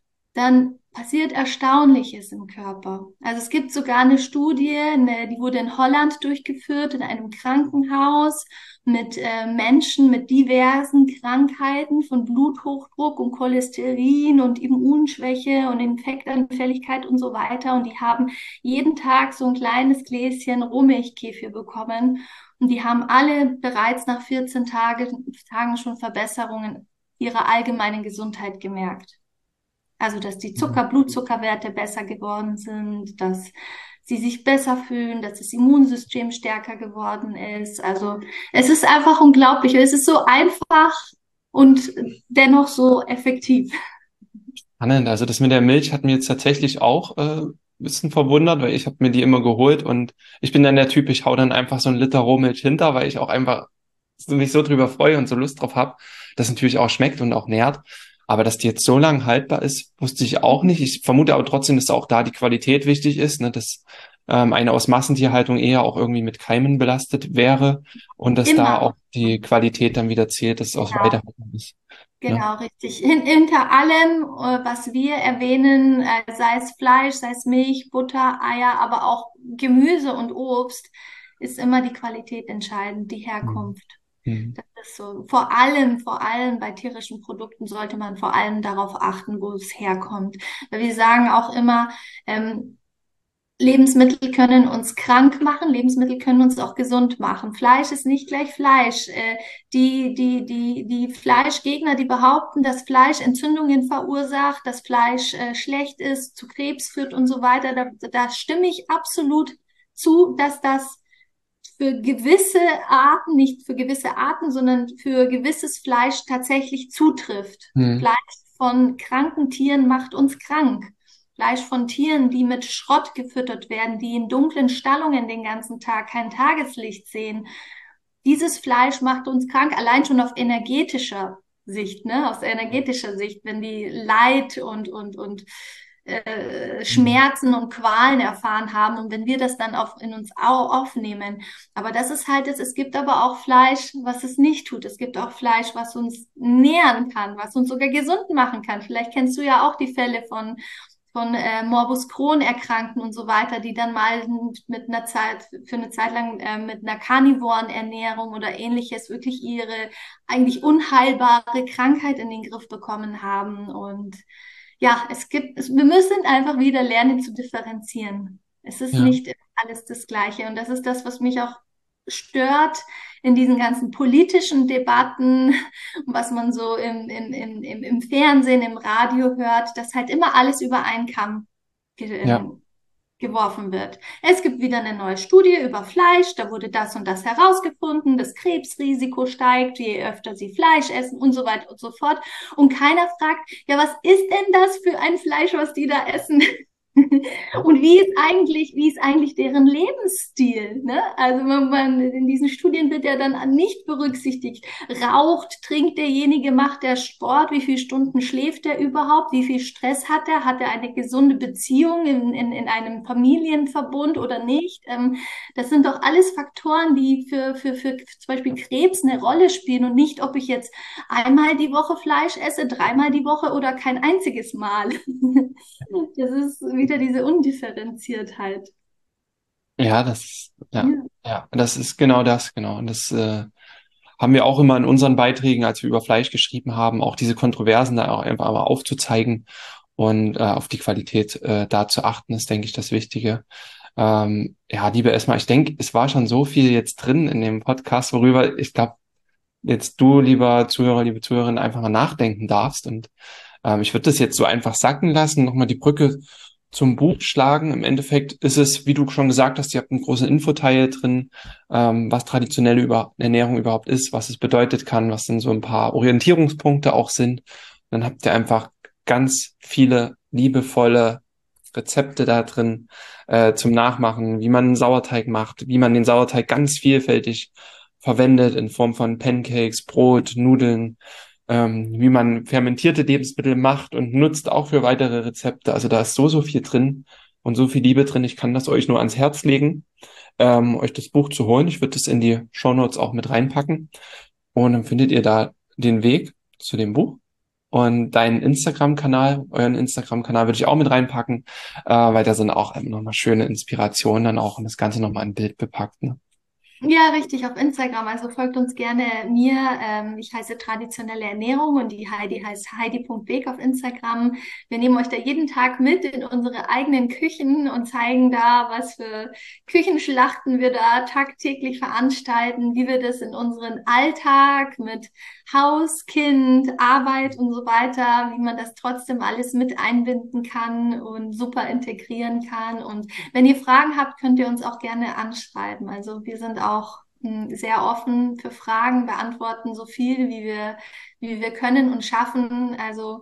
dann passiert Erstaunliches im Körper. Also es gibt sogar eine Studie, eine, die wurde in Holland durchgeführt, in einem Krankenhaus mit äh, Menschen mit diversen Krankheiten von Bluthochdruck und Cholesterin und Immunschwäche und Infektanfälligkeit und so weiter. Und die haben jeden Tag so ein kleines Gläschen Rohmilchkefir bekommen. Und die haben alle bereits nach vierzehn Tage, Tagen schon Verbesserungen ihrer allgemeinen Gesundheit gemerkt. Also, dass die Zucker, Blutzuckerwerte besser geworden sind, dass sie sich besser fühlen, dass das Immunsystem stärker geworden ist. Also, es ist einfach unglaublich. Es ist so einfach und dennoch so effektiv. spannend. Also das mit der Milch hat mir jetzt tatsächlich auch äh, ein bisschen verwundert, weil ich habe mir die immer geholt und ich bin dann der Typ, ich hau dann einfach so einen Liter Rohmilch hinter, weil ich auch einfach so- mich so drüber freue und so Lust drauf habe, dass natürlich auch schmeckt und auch nährt. Aber dass die jetzt so lange haltbar ist, wusste ich auch nicht. Ich vermute aber trotzdem, dass auch da die Qualität wichtig ist, ne? Dass ähm, eine aus Massentierhaltung eher auch irgendwie mit Keimen belastet wäre und dass da Immer. auch die Qualität dann wieder zählt, dass es aus Genau. Weidehaltung ist. Ne? Genau, richtig. Hin, hinter allem, äh, was wir erwähnen, äh, sei es Fleisch, sei es Milch, Butter, Eier, aber auch Gemüse und Obst, ist immer die Qualität entscheidend, die Mhm. Herkunft. Mhm. Das ist so. Vor allem, vor allem bei tierischen Produkten sollte man vor allem darauf achten, wo es herkommt. Weil wir sagen auch immer, ähm, Lebensmittel können uns krank machen, Lebensmittel können uns auch gesund machen. Fleisch ist nicht gleich Fleisch. Äh, die, die, die, die Fleischgegner, die behaupten, dass Fleisch Entzündungen verursacht, dass Fleisch äh, schlecht ist, zu Krebs führt und so weiter, da, da stimme ich absolut zu, dass das für gewisse Arten, nicht für gewisse Arten, sondern für gewisses Fleisch tatsächlich zutrifft. Mhm. Fleisch von kranken Tieren macht uns krank. Fleisch von Tieren, die mit Schrott gefüttert werden, die in dunklen Stallungen den ganzen Tag kein Tageslicht sehen. Dieses Fleisch macht uns krank, allein schon auf energetischer Sicht, ne? Aus energetischer Sicht, wenn die Leid und, und, und äh, Mhm. Schmerzen und Qualen erfahren haben und wenn wir das dann auf, in uns au aufnehmen. Aber das ist halt es, es gibt aber auch Fleisch, was es nicht tut. Es gibt auch Fleisch, was uns nähren kann, was uns sogar gesund machen kann. Vielleicht kennst du ja auch die Fälle von von äh, Morbus Crohn Erkrankten und so weiter, die dann mal mit einer Zeit, für eine Zeit lang äh, mit einer karnivoren Ernährung oder ähnliches wirklich ihre eigentlich unheilbare Krankheit in den Griff bekommen haben. Und ja, es gibt, es, wir müssen einfach wieder lernen zu differenzieren. Es ist Ja. nicht alles das Gleiche. Und das ist das, was mich auch stört in diesen ganzen politischen Debatten, was man so im, im, im, im im Fernsehen, im Radio hört, dass halt immer alles über einen Kamm ge Ja. ähm, geworfen wird. Es gibt wieder eine neue Studie über Fleisch, da wurde das und das herausgefunden, das Krebsrisiko steigt, je öfter sie Fleisch essen und so weiter und so fort. Und keiner fragt, ja, was ist denn das für ein Fleisch, was die da essen? Und wie ist eigentlich, wie ist eigentlich deren Lebensstil? Ne? Also man, man, in diesen Studien wird ja dann nicht berücksichtigt. Raucht, trinkt derjenige, macht der Sport, wie viele Stunden schläft er überhaupt, wie viel Stress hat er, hat er eine gesunde Beziehung in, in, in einem Familienverbund oder nicht? Ähm, das sind doch alles Faktoren, die für, für, für zum Beispiel Krebs eine Rolle spielen und nicht, ob ich jetzt einmal die Woche Fleisch esse, dreimal die Woche oder kein einziges Mal. Das ist wieder diese Undifferenziertheit. Ja, das, ja, Ja. ja, das ist genau das, genau. Und das äh, haben wir auch immer in unseren Beiträgen, als wir über Fleisch geschrieben haben, auch diese Kontroversen da auch einfach mal aufzuzeigen und äh, auf die Qualität äh, da zu achten, ist, denke ich, das Wichtige. Ähm, ja, liebe Esma, ich denke, es war schon so viel jetzt drin in dem Podcast, worüber ich glaube, jetzt du, lieber Zuhörer, liebe Zuhörerin, einfach mal nachdenken darfst. Und ähm, ich würde das jetzt so einfach sacken lassen, nochmal die Brücke zum Buch schlagen. Im Endeffekt ist es, wie du schon gesagt hast, ihr habt einen großen Infoteil drin, ähm, was traditionelle über Ernährung überhaupt ist, was es bedeutet kann, was dann so ein paar Orientierungspunkte auch sind. Dann habt ihr einfach ganz viele liebevolle Rezepte da drin äh, zum Nachmachen, wie man einen Sauerteig macht, wie man den Sauerteig ganz vielfältig verwendet in Form von Pancakes, Brot, Nudeln, ähm, wie man fermentierte Lebensmittel macht und nutzt auch für weitere Rezepte. Also da ist so, so viel drin und so viel Liebe drin. Ich kann das euch nur ans Herz legen, ähm, euch das Buch zu holen. Ich würde das in die Shownotes auch mit reinpacken und dann findet ihr da den Weg zu dem Buch. Und deinen Instagram-Kanal, euren Instagram-Kanal würde ich auch mit reinpacken, äh, weil da sind auch nochmal schöne Inspirationen dann auch und das Ganze nochmal in Bild bepackt. Ne? Ja, richtig, auf Instagram. Also folgt uns gerne mir. Ähm, ich heiße Traditionelle Ernährung und die Heidi heißt heidi punkt weg auf Instagram. Wir nehmen euch da jeden Tag mit in unsere eigenen Küchen und zeigen da, was für Küchenschlachten wir da tagtäglich veranstalten, wie wir das in unseren Alltag mit Haus, Kind, Arbeit und so weiter, wie man das trotzdem alles mit einbinden kann und super integrieren kann. Und wenn ihr Fragen habt, könnt ihr uns auch gerne anschreiben. Also wir sind auch mh, sehr offen für Fragen, beantworten so viel, wie wir, wie wir können und schaffen. Also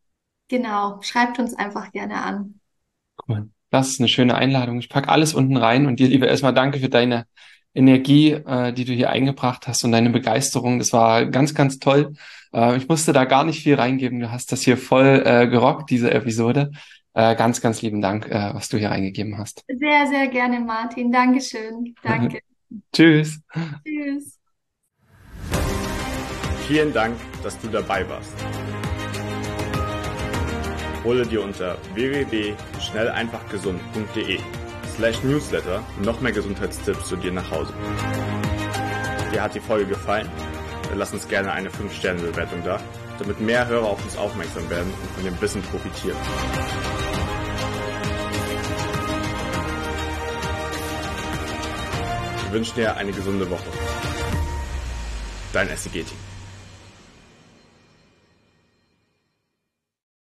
genau, schreibt uns einfach gerne an. Cool. Das ist eine schöne Einladung. Ich packe alles unten rein und dir, liebe erstmal danke für deine Energie, äh, die du hier eingebracht hast und deine Begeisterung. Das war ganz, ganz toll. Äh, ich musste da gar nicht viel reingeben. Du hast das hier voll äh, gerockt, diese Episode. Äh, ganz, ganz lieben Dank, äh, was du hier reingegeben hast. Sehr, sehr gerne, Martin. Dankeschön. Danke. Tschüss. Tschüss. Vielen Dank, dass du dabei warst. Hole dir unter w w w punkt schnell einfach gesund punkt de slash newsletter noch mehr Gesundheitstipps zu dir nach Hause. Dir hat die Folge gefallen? Dann lass uns gerne eine fünf Sterne Bewertung da, damit mehr Hörer auf uns aufmerksam werden und von dem Wissen profitieren. Wir wünschen dir eine gesunde Woche. Dein S C G-Team.